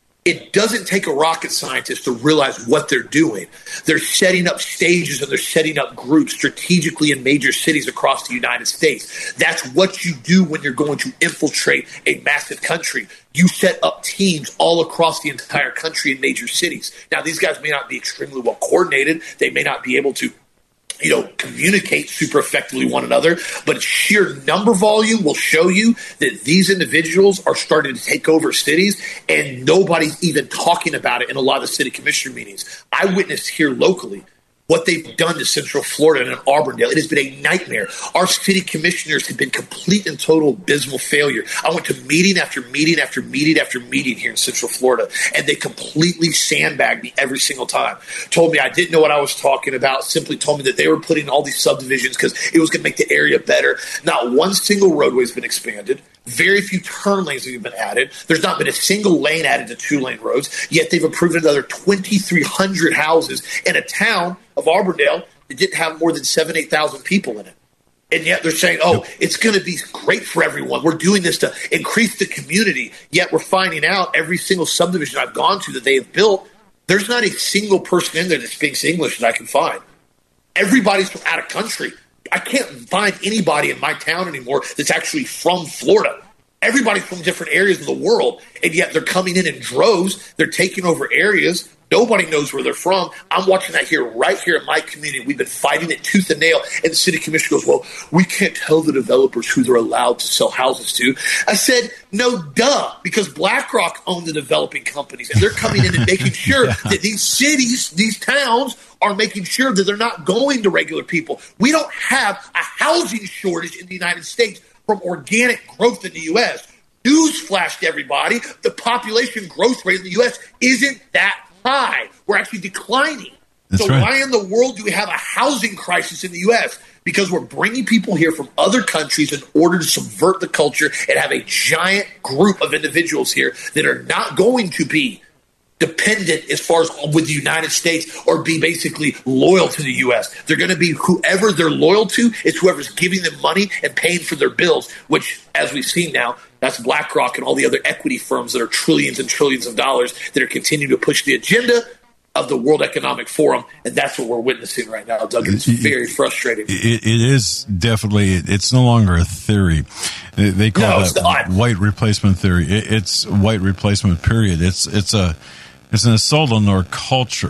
It doesn't take a rocket scientist to realize what they're doing. They're setting up stages and they're setting up groups strategically in major cities across the United States. That's what you do when you're going to infiltrate a massive country. You set up teams all across the entire country in major cities. Now, these guys may not be extremely well coordinated. They may not be able to, you know, communicate super effectively with one another, but sheer number volume will show you that these individuals are starting to take over cities, and nobody's even talking about it in a lot of city commissioner meetings. I witnessed here locally what they've done to Central Florida and in Auburndale. It has been a nightmare. Our city commissioners have been complete and total abysmal failure. I went to meeting after meeting after meeting after meeting here in Central Florida, and they completely sandbagged me every single time. Told me I didn't know what I was talking about, simply told me that they were putting all these subdivisions because it was going to make the area better. Not one single roadway has been expanded. Very few turn lanes have been added. There's not been a single lane added to two-lane roads, yet they've approved another twenty-three hundred houses in a town of Auburndale that didn't have more than seven, eight thousand people in it. And yet they're saying, oh, it's going to be great for everyone. We're doing this to increase the community. Yet we're finding out every single subdivision I've gone to that they have built, there's not a single person in there that speaks English that I can find. Everybody's from out of country. I can't find anybody in my town anymore that's actually from Florida. Everybody's from different areas of the world, and yet they're coming in in droves. They're taking over areas. Nobody knows where they're from. I'm watching that here, right here in my community. We've been fighting it tooth and nail, and the city commissioner goes, well, we can't tell the developers who they're allowed to sell houses to. I said, no, duh, because BlackRock owned the developing companies, and they're coming in and making sure yeah. that these cities, these towns, are making sure that they're not going to regular people. We don't have a housing shortage in the United States from organic growth in the U S. Newsflash to everybody, the population growth rate in the U S isn't that high. We're actually declining. That's so right. Why in the world do we have a housing crisis in the U S? Because we're bringing people here from other countries in order to subvert the culture and have a giant group of individuals here that are not going to be dependent as far as with the United States or be basically loyal to the U S. They're going to be whoever they're loyal to. It's whoever's giving them money and paying for their bills, which, as we've seen now, that's BlackRock and all the other equity firms that are trillions and trillions of dollars that are continuing to push the agenda of the World Economic Forum, and that's what we're witnessing right now, Doug. It's very frustrating. It, it is definitely, it's no longer a theory. They call no, that white replacement theory. It, it's white replacement, period. It's it's a it's an assault on our culture.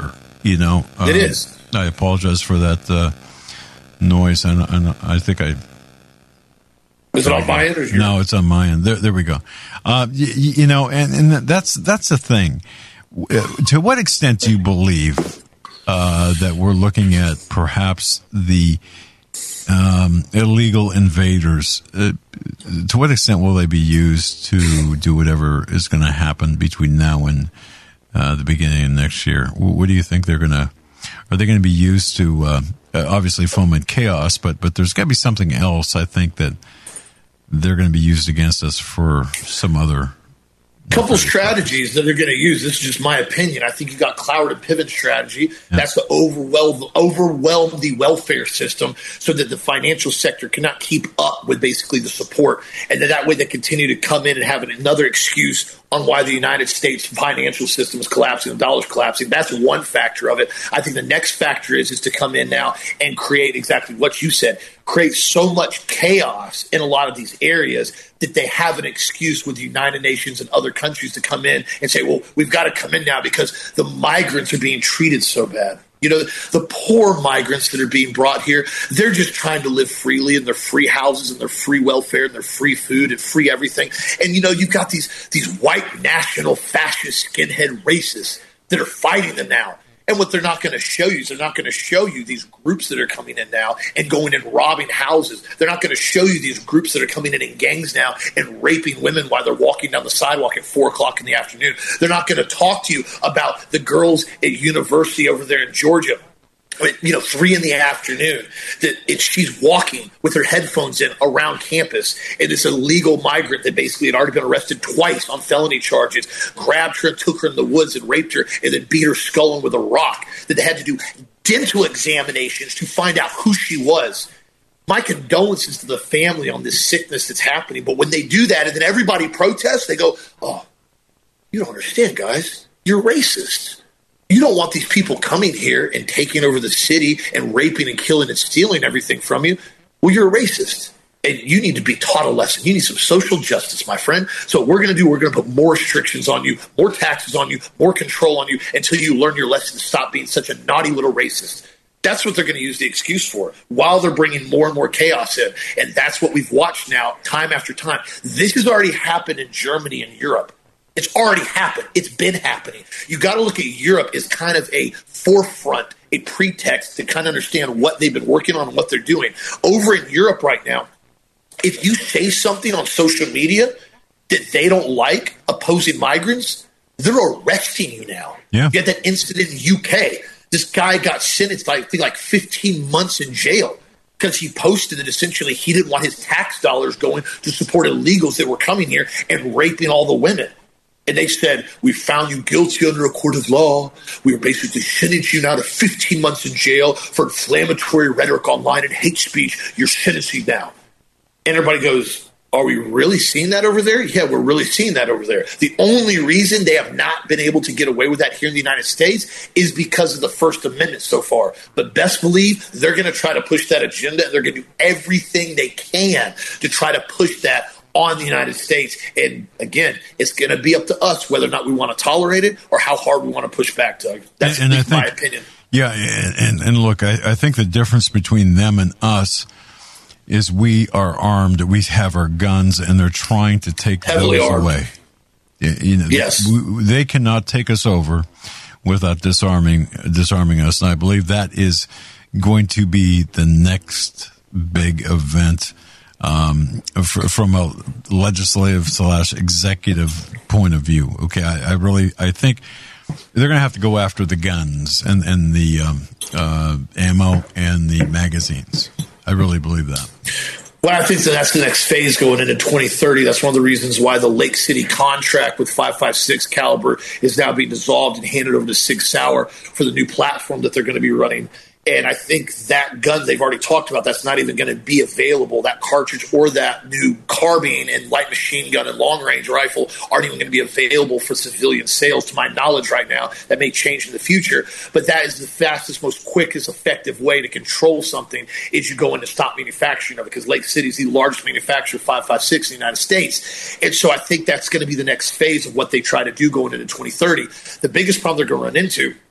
You know, it um, is. I apologize for that uh, noise, and, and I think I. Is it on my end? Or is no, it's on my end. There, there we go. Uh, you, you know, and, and that's that's the thing. To what extent do you believe uh, that we're looking at perhaps the um, illegal invaders? Uh, to what extent will they be used to do whatever is going to happen between now and uh, the beginning of next year? What do you think they're going to? Are they going to be used to uh, obviously foment chaos? But but there's got to be something else. I think that they're going to be used against us for some other. Couple strategies that they're going to use. This is just my opinion. I think you got Cloward and Piven strategy. Yeah. That's to overwhelm, overwhelm the welfare system so that the financial sector cannot keep up with basically the support. And then that way they continue to come in and have another excuse on why the United States financial system is collapsing, the dollar's collapsing. That's one factor of it. I think the next factor is, is to come in now and create exactly what you said, create so much chaos in a lot of these areas that they have an excuse with the United Nations and other countries to come in and say, well, we've got to come in now because the migrants are being treated so bad. You know, the poor migrants that are being brought here, they're just trying to live freely in their free houses and their free welfare and their free food and free everything. And, you know, you've got these these white national fascist skinhead racists that are fighting them now. And what they're not going to show you is they're not going to show you these groups that are coming in now and going and robbing houses. They're not going to show you these groups that are coming in in gangs now and raping women while they're walking down the sidewalk at four o'clock in the afternoon. They're not going to talk to you about the girls at university over there in Georgia. You know, three in the afternoon, that it, she's walking with her headphones in around campus, and this illegal migrant that basically had already been arrested twice on felony charges, grabbed her and took her in the woods and raped her and then beat her skull in with a rock, that they had to do dental examinations to find out who she was. My condolences to the family on this sickness that's happening, but when they do that and then everybody protests, they go, oh, you don't understand, guys. You're racist. You don't want these people coming here and taking over the city and raping and killing and stealing everything from you. Well, you're a racist, and you need to be taught a lesson. You need some social justice, my friend. So what we're going to do, we're going to put more restrictions on you, more taxes on you, more control on you until you learn your lesson to stop being such a naughty little racist. That's what they're going to use the excuse for while they're bringing more and more chaos in. And that's what we've watched now time after time. This has already happened in Germany and Europe. It's already happened. It's been happening. You got to look at Europe as kind of a forefront, a pretext to kind of understand what they've been working on and what they're doing. Over in Europe right now, if you say something on social media that they don't like, opposing migrants, they're arresting you now. Yeah. You had that incident in the U K. This guy got sentenced, I think, like fifteen months in jail because he posted that essentially he didn't want his tax dollars going to support illegals that were coming here and raping all the women. And they said, we found you guilty under a court of law. We are basically sentencing you now to fifteen months in jail for inflammatory rhetoric online and hate speech. You're sentencing now. And everybody goes, are we really seeing that over there? Yeah, we're really seeing that over there. The only reason they have not been able to get away with that here in the United States is because of the First Amendment so far. But best believe they're going to try to push that agenda. And they're going to do everything they can to try to push that on the United States. And again, it's going to be up to us whether or not we want to tolerate it or how hard we want to push back, Doug. That's and, and I think, my opinion. Yeah, and, and, and look, I, I think the difference between them and us is we are armed, we have our guns, and they're trying to take Heavily those armed. away. You know, yes. we, they cannot take us over without disarming disarming us, and I believe that is going to be the next big event. Um, from a legislative slash executive point of view. Okay. I, I really, I think they're going to have to go after the guns and, and the, um, uh, ammo and the magazines. I really believe that. Well, I think that that's the next phase going into twenty thirty. That's one of the reasons why the Lake City contract with five five six caliber is now being dissolved and handed over to Sig Sauer for the new platform that they're going to be running. And I think that gun they've already talked about, that's not even going to be available. That cartridge or that new carbine and light machine gun and long-range rifle aren't even going to be available for civilian sales, to my knowledge right now. That may change in the future. But that is the fastest, most quickest, effective way to control something is you go in and stop manufacturing of it, because Lake City is the largest manufacturer of five five six in the United States. And so I think that's going to be the next phase of what they try to do going into twenty thirty. The biggest problem they're going to run into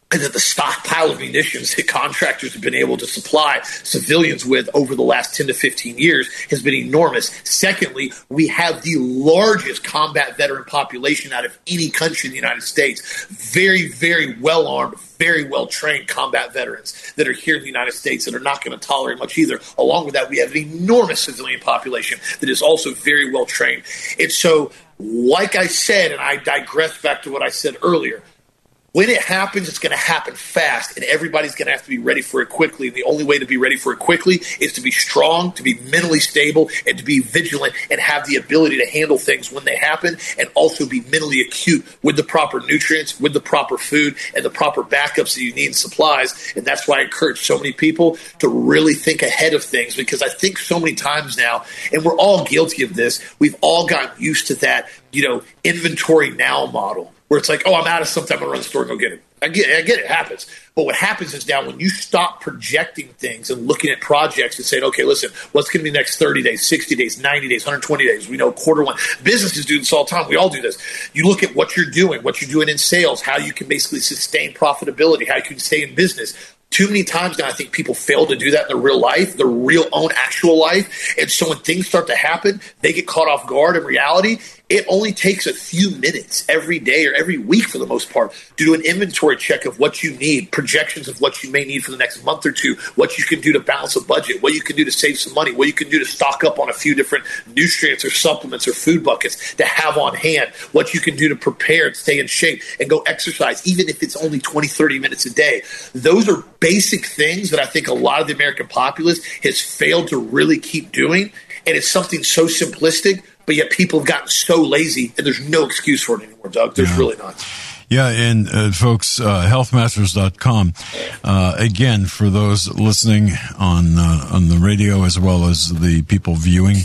and that the stockpile of munitions that contractors have been able to supply civilians with over the last ten to fifteen years has been enormous. Secondly, we have the largest combat veteran population out of any country in the United States. Very, very well-armed, very well-trained combat veterans that are here in the United States that are not going to tolerate much either. Along with that, we have an enormous civilian population that is also very well-trained. And so, like I said, and I digress back to what I said earlier, when it happens, it's going to happen fast, and everybody's going to have to be ready for it quickly. And the only way to be ready for it quickly is to be strong, to be mentally stable, and to be vigilant and have the ability to handle things when they happen, and also be mentally acute with the proper nutrients, with the proper food, and the proper backups that you need and supplies. And that's why I encourage so many people to really think ahead of things, because I think so many times now, and we're all guilty of this, we've all gotten used to that, you know, inventory now model, where it's like, oh, I'm out of something, I'm going to run to the store and go get it. I get, I get it, it happens. But what happens is now when you stop projecting things and looking at projects and saying, okay, listen, what's going to be the next thirty days, sixty days, ninety days, one hundred twenty days? We know quarter one. Businesses do this all the time. We all do this. You look at what you're doing, what you're doing in sales, how you can basically sustain profitability, how you can stay in business. Too many times now I think people fail to do that in their real life, their real own actual life. And so when things start to happen, they get caught off guard in reality. It only takes a few minutes every day or every week for the most part to do an inventory check of what you need, projections of what you may need for the next month or two, what you can do to balance a budget, what you can do to save some money, what you can do to stock up on a few different nutrients or supplements or food buckets to have on hand, what you can do to prepare and stay in shape and go exercise, even if it's only twenty, thirty minutes a day. Those are basic things that I think a lot of the American populace has failed to really keep doing. And it's something so simplistic, but yet people have gotten so lazy, and there's no excuse for it anymore, Doug. There's yeah. really not. Yeah, and uh, folks, uh, health masters dot com. Uh, again, for those listening on uh, on the radio as well as the people viewing,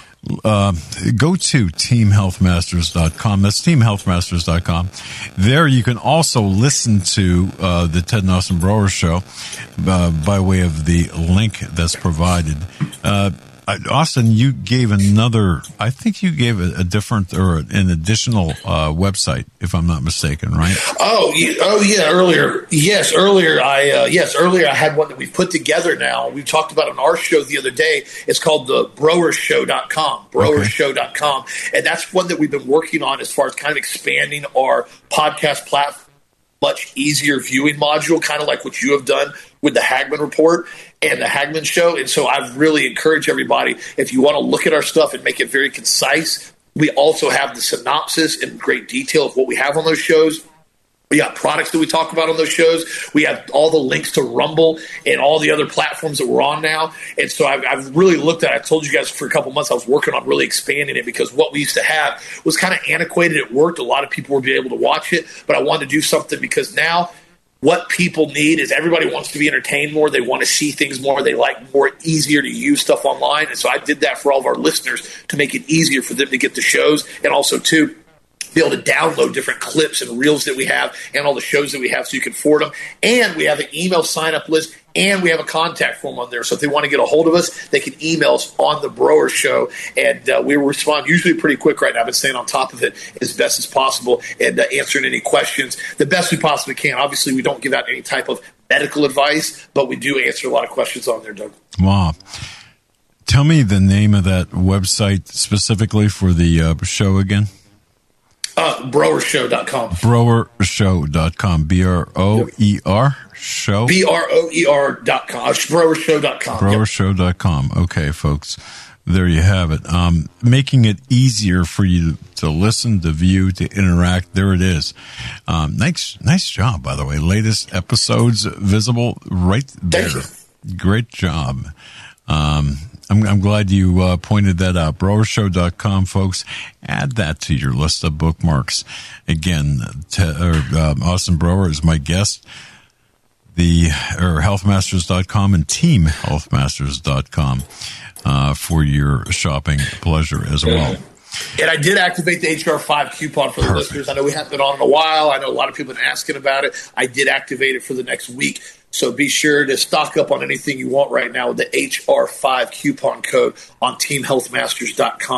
uh, go to team health masters dot com. That's team health masters dot com. There you can also listen to uh, the Ted and Austin Broer Show uh, by way of the link that's provided. Uh Austin, you gave another, I think you gave a, a different or an additional uh, website, if I'm not mistaken, right? Oh, yeah, oh yeah, earlier. Yes, earlier I uh, yes, earlier I had one that we've put together now. We talked about it on our show the other day. It's called the broer show dot com, broer show dot com. Okay. And that's one that we've been working on as far as kind of expanding our podcast platform. Much easier viewing module, kind of like what you have done with the Hagman Report and the Hagman Show. And so I've really encouraged everybody, if you want to look at our stuff and make it very concise, we also have the synopsis in great detail of what we have on those shows. We got products that we talk about on those shows. We have all the links to Rumble and all the other platforms that we're on now. And so I've, I've really looked at it. I told you guys for a couple months I was working on really expanding it, because what we used to have was kind of antiquated. It worked. A lot of people would be able to watch it. But I wanted to do something, because now what people need is everybody wants to be entertained more. They want to see things more. They like more easier to use stuff online. And so I did that for all of our listeners to make it easier for them to get the shows, and also, too, be able to download different clips and reels that we have and all the shows that we have so you can forward them. And we have an email sign-up list, and we have a contact form on there. So if they want to get a hold of us, they can email us on the Broer Show, and uh, we respond usually pretty quick right now. I've been staying on top of it as best as possible and uh, answering any questions the best we possibly can. Obviously, we don't give out any type of medical advice, but we do answer a lot of questions on there, Doug. Wow. Tell me the name of that website specifically for the uh, show again. Uh, broer show dot com. broer show dot com. B R O E R show? B R O E R dot com. broer show dot com. broer show dot com. Okay, folks. There you have it. Um, making it easier for you to listen, to view, to interact. There it is. Um, nice, nice job, by the way. Latest episodes visible right there. Great job. Um, I'm, I'm glad you uh, pointed that out. broer show dot com, folks. Add that to your list of bookmarks. Again, te- or, um, Austin Broer is my guest. The or health masters dot com and team health masters dot com uh, for your shopping pleasure as well. And I did activate the H R five coupon for the Perfect. listeners. I know we haven't been on in a while. I know a lot of people have been asking about it. I did activate it for the next week. So be sure to stock up on anything you want right now with the H R five coupon code on team health masters dot com.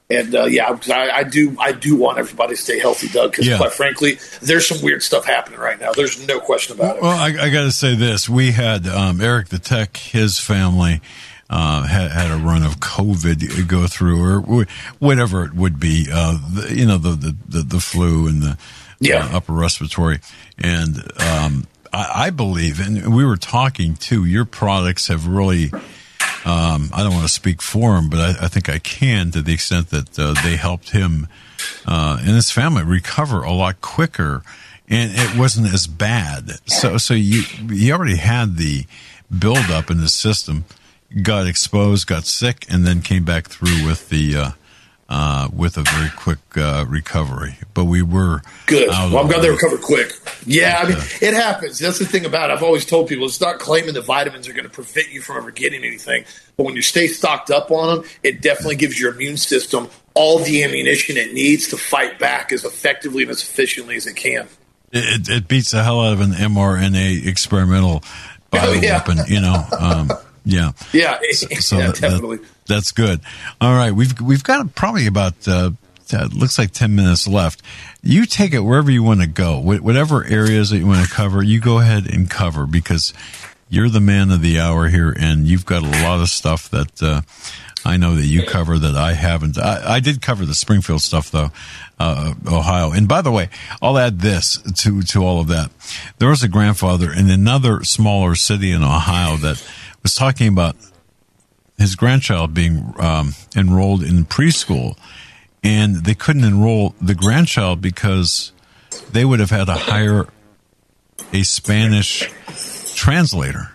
And uh, yeah, I, I do I do want everybody to stay healthy, Doug, because Yeah. quite frankly, there's some weird stuff happening right now. There's no question about it. Well, I, I got to say this: we had um, Eric the Tech, his family uh, had, had a run of COVID go through, or wh- whatever it would be. Uh, the, you know, the, the the the flu and the Yeah. uh, upper respiratory, and um, I, I believe, and we were talking too. Your products have really. Um, I don't want to speak for him, but I, I think I can, to the extent that uh, they helped him uh, and his family recover a lot quicker, and it wasn't as bad. So, so you you already had the buildup in the system, got exposed, got sick, and then came back through with the uh, uh, with a very quick uh, recovery. But we were Good. out Well, I'm of glad the- they recovered quick. Yeah, I mean, it happens. That's the thing about it. I've always told people it's not claiming that vitamins are going to prevent you from ever getting anything. But when you stay stocked up on them, it definitely gives your immune system all the ammunition it needs to fight back as effectively and as efficiently as it can. It, it beats the hell out of an mRNA experimental bioweapon, Oh, yeah. you know. Um, yeah. Yeah, So yeah, that- that- definitely. that's good. All right, we've we've got probably about uh, it looks like ten minutes left. You take it wherever you want to go, Wh- whatever areas that you want to cover. You go ahead and cover, because you're the man of the hour here, and you've got a lot of stuff that uh, I know that you cover that I haven't. I, I did cover the Springfield stuff though, uh, Ohio. And by the way, I'll add this to to all of that. There was a grandfather in another smaller city in Ohio that was talking about his grandchild being um, enrolled in preschool, and they couldn't enroll the grandchild because they would have had to hire a Spanish translator.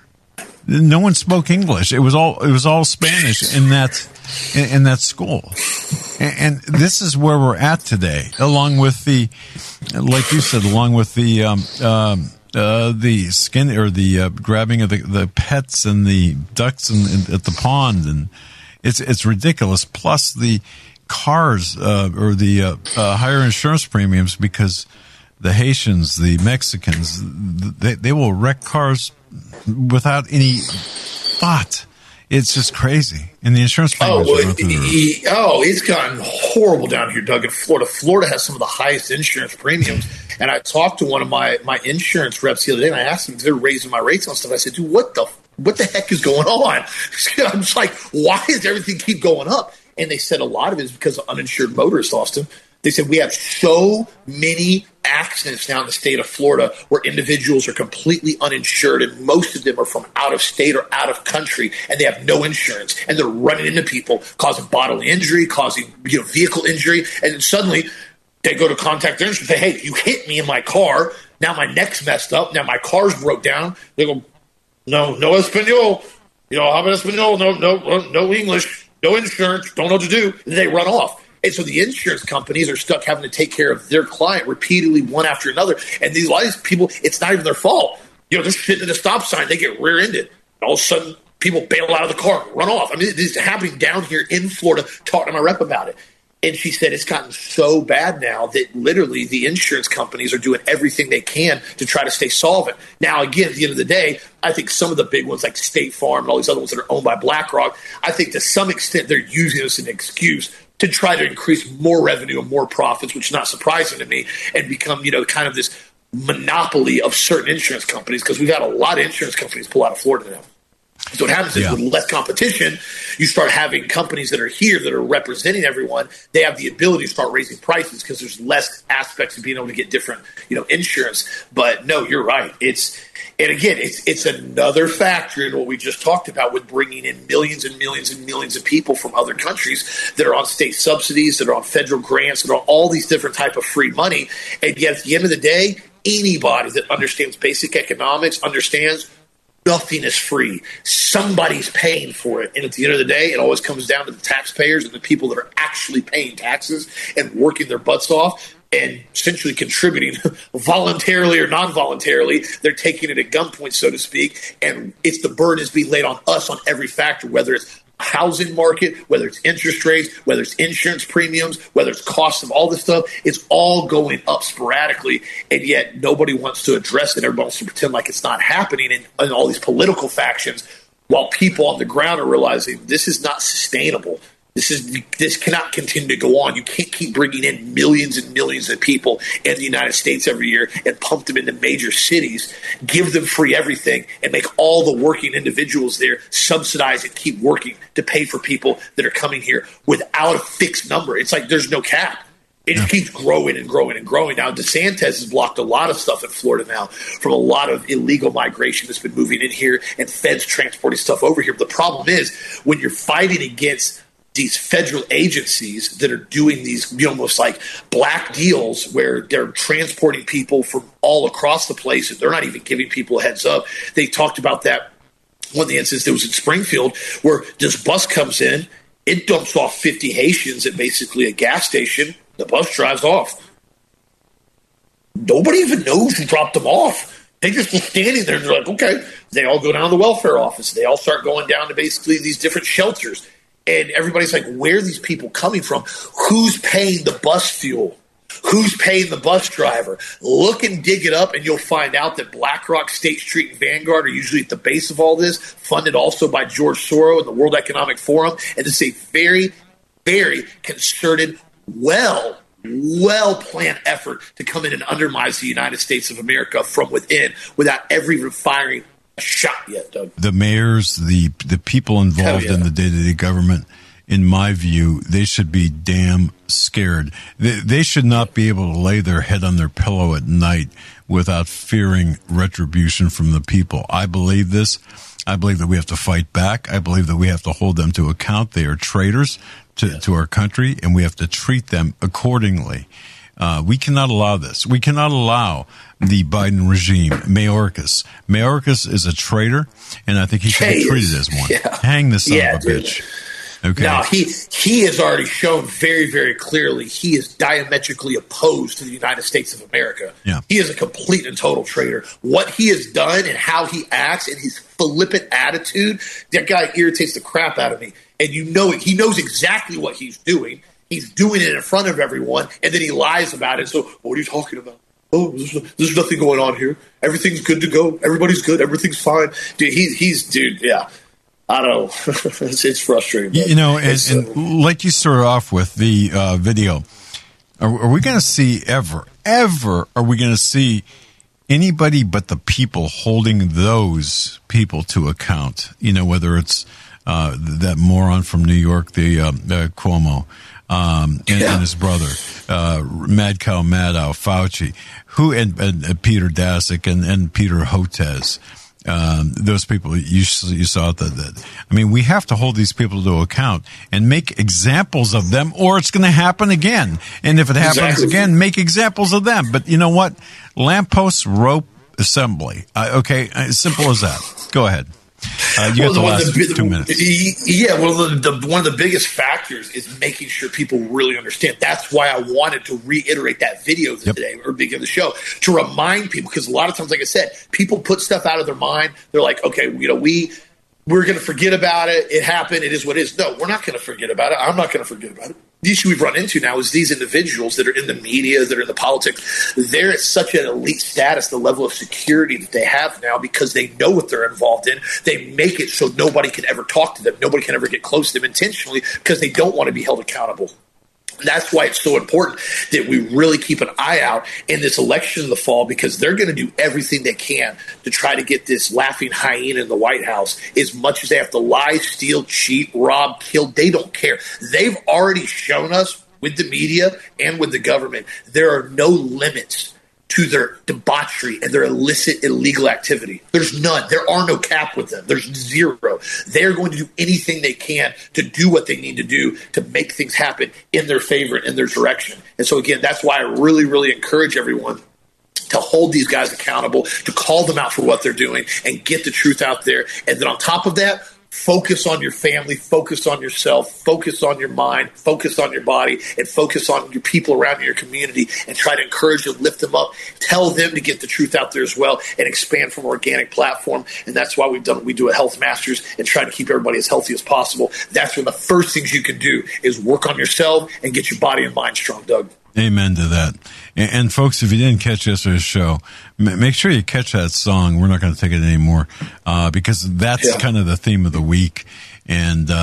No one spoke English. It was all it was all Spanish in that in, in that school, and, and this is where we're at today. Along with the, like you said, along with the um, um, uh, the skin or the uh, grabbing of the, the pets and the ducks in, in, at the pond, and it's it's ridiculous. Plus the cars uh, or the uh, uh, higher insurance premiums, because the Haitians, the Mexicans, they they will wreck cars without any thought. It's just crazy. And the insurance Oh, premiums well, are going through the roof. he- oh, it's gotten horrible down here, Doug, in Florida. Florida has some of the highest insurance premiums. And I talked to one of my, my insurance reps the other day, and I asked them if they're raising my rates on stuff. I said, dude, what the what the heck is going on? I'm just like, why does everything keep going up? And they said a lot of it is because of uninsured motorists, Austin. They said we have so many accidents now in the state of Florida where individuals are completely uninsured, and most of them are from out of state or out of country, and they have no insurance, and they're running into people, causing bodily injury, causing you know vehicle injury, and then suddenly they go to contact their insurance and say, hey, you hit me in my car, now my neck's messed up, now my car's broke down. They go, no, no Espanol, you know, habla Espanol, no, no, no English, no insurance, don't know what to do, and they run off. And so the insurance companies are stuck having to take care of their client repeatedly, one after another. And these a lot of these people, it's not even their fault. You know, they're sitting at a stop sign, they get rear-ended. All of a sudden, people bail out of the car, run off. I mean, this is happening down here in Florida. Talking to my rep about it. And she said it's gotten so bad now that literally the insurance companies are doing everything they can to try to stay solvent. Now, again, at the end of the day, I think some of the big ones like State Farm and all these other ones that are owned by BlackRock, I think to some extent they're using this as an excuse to try to increase more revenue and more profits, which is not surprising to me, and become, you know, kind of this monopoly of certain insurance companies, because we've had a lot of insurance companies pull out of Florida now. So what happens is Yeah. with less competition, you start having companies that are here that are representing everyone. They have the ability to start raising prices because there's less aspects of being able to get different, you know, insurance. But no, you're right. It's and again, it's it's another factor in what we just talked about with bringing in millions and millions and millions of people from other countries that are on state subsidies, that are on federal grants, that are on all these different type of free money. And yet, at the end of the day, anybody that understands basic economics understands nothing is free. Somebody's paying for it. And at the end of the day, it always comes down to the taxpayers and the people that are actually paying taxes and working their butts off and essentially contributing voluntarily or non-voluntarily. They're taking it at gunpoint, so to speak. And it's the burden is being laid on us on every factor, whether it's housing market, whether it's interest rates, whether it's insurance premiums, whether it's costs of all this stuff. It's all going up sporadically, and yet nobody wants to address it. Everybody wants to pretend like it's not happening in, in all these political factions, while people on the ground are realizing this is not sustainable. This is this cannot continue to go on. You can't keep bringing in millions and millions of people in the United States every year and pump them into major cities, give them free everything, and make all the working individuals there subsidize and keep working to pay for people that are coming here without a fixed number. It's like there's no cap. It just keeps growing and growing and growing. Now, DeSantis has blocked a lot of stuff in Florida now from a lot of illegal migration that's been moving in here and feds transporting stuff over here. But the problem is when you're fighting against these federal agencies that are doing these, you know, almost like black deals where they're transporting people from all across the place and they're not even giving people a heads up. They talked about that one of the instances that was in Springfield where this bus comes in, it dumps off fifty Haitians at basically a gas station. The bus drives off. Nobody even knows who dropped them off. They just were standing there and they're like, okay. They all go down to the welfare office. They all start going down to basically these different shelters. And everybody's like, where are these people coming from? Who's paying the bus fuel? Who's paying the bus driver? Look and dig it up, and you'll find out that BlackRock, State Street, and Vanguard are usually at the base of all this, funded also by George Soros and the World Economic Forum. And it's a very, very concerted, well, well-planned effort to come in and undermine the United States of America from within without ever even firing a shot yet, Doug. The mayors, the the people involved yeah. in the day-to-day government, in my view, they should be damn scared. They, they should not be able to lay their head on their pillow at night without fearing retribution from the people. I believe this. I believe that we have to fight back. I believe that we have to hold them to account. They are traitors to, yes. to our country, and we have to treat them accordingly. Uh, we cannot allow this. We cannot allow the Biden regime, Mayorkas. Mayorkas is a traitor, and I think he should be treated as one. Yeah. Hang this son yeah, of a dude. bitch. Okay. Now, he, he has already shown very, very clearly he is diametrically opposed to the United States of America. Yeah. He is a complete and total traitor. What he has done and how he acts and his flippant attitude, that guy irritates the crap out of me. And you know it. He knows exactly what he's doing. He's doing it in front of everyone, and then he lies about it. So, what are you talking about? Oh, there's, there's nothing going on here. Everything's good to go. Everybody's good. Everything's fine. Dude, he, he's, dude, yeah. I don't know. it's, it's frustrating. You know, and, and like you started off with the uh, video, are, are we going to see ever, ever, are we going to see anybody but the people holding those people to account? You know, whether it's uh, that moron from New York, the uh, uh, Cuomo, um, and, yeah. and his brother, uh, Mad Cow Maddow, Fauci, who, and, and, and Peter Daszak and, and Peter Hotez. Um, those people you, you saw that, that. I mean, we have to hold these people to account and make examples of them, or it's going to happen again. And if it happens exactly. again, make examples of them. But you know what? Lamppost rope assembly. Uh, okay, as simple as that. Go ahead. Uh, you well, got the last the, two minutes. Yeah, well, the, the, one of the biggest factors is making sure people really understand. That's why I wanted to reiterate that video today yep. or begin the show to remind people, because a lot of times, like I said, people put stuff out of their mind. They're like, okay, you know, we we're going to forget about it. It happened. It is what it is. No, we're not going to forget about it. I'm not going to forget about it. The issue we've run into now is these individuals that are in the media, that are in the politics, they're at such an elite status, the level of security that they have now, because they know what they're involved in. They make it so nobody can ever talk to them. Nobody can ever get close to them intentionally because they don't want to be held accountable. That's why it's so important that we really keep an eye out in this election in the fall, because they're going to do everything they can to try to get this laughing hyena in the White House. As much as they have to lie, steal, cheat, rob, kill, they don't care. They've already shown us with the media and with the government there are no limits to their debauchery and their illicit, illegal activity. There's none. There are no cap with them. There's zero. They're going to do anything they can to do what they need to do to make things happen in their favor and in their direction. And so, again, that's why I really, really encourage everyone to hold these guys accountable, to call them out for what they're doing, and get the truth out there. And then on top of that, focus on your family, focus on yourself, focus on your mind, focus on your body, and focus on your people around in your community, and try to encourage them, lift them up, tell them to get the truth out there as well, and expand from an organic platform. And that's why we've done, we do a Health Masters and try to keep everybody as healthy as possible. That's one of the first things you can do is work on yourself and get your body and mind strong, Doug. Amen to that. And, and folks, if you didn't catch yesterday's show, m- make sure you catch that song. We're not going to take it anymore, uh, because that's yeah. kind of the theme of the week. And, uh,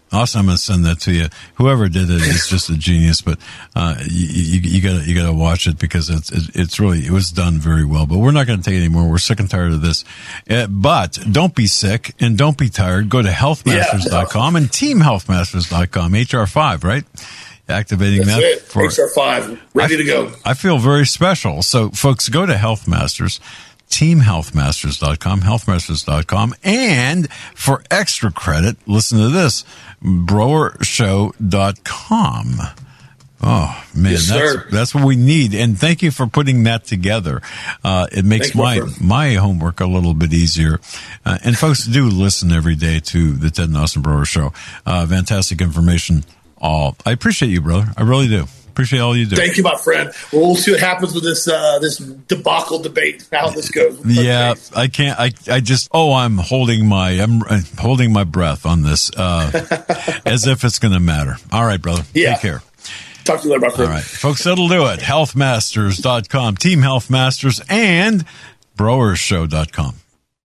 Austin, I'm going to send that to you. Whoever did it is just a genius, but uh, you, you got you got to watch it because it's it's really it was done very well. But we're not going to take it anymore. We're sick and tired of this. Uh, but don't be sick and don't be tired. Go to health masters dot com yeah. and team health masters dot com. H R five, right? Activating That's that it. for H R five, ready I, to go. I feel very special. So, folks, go to Health Masters. team health masters dot com, health masters dot com, and for extra credit, listen to this, brower show dot com. Oh, man, yes, that's, sir. that's what we need. And thank you for putting that together. Uh, it makes my, my homework a little bit easier. Uh, and folks, do listen every day to the Ted and Austin Brower Show. Uh, fantastic information. All. I appreciate you, brother. I really do. Appreciate all you do. Thank you, my friend. Well, we'll see what happens with this uh, this debacle debate. How this goes. Yeah, I can't. I I just. Oh, I'm holding my. I'm holding my breath on this, uh, as if it's going to matter. All right, brother. Yeah. Take care. Talk to you later, my friend. All right, folks. That'll do it. health masters dot com, Team Health Masters, and brower show dot com.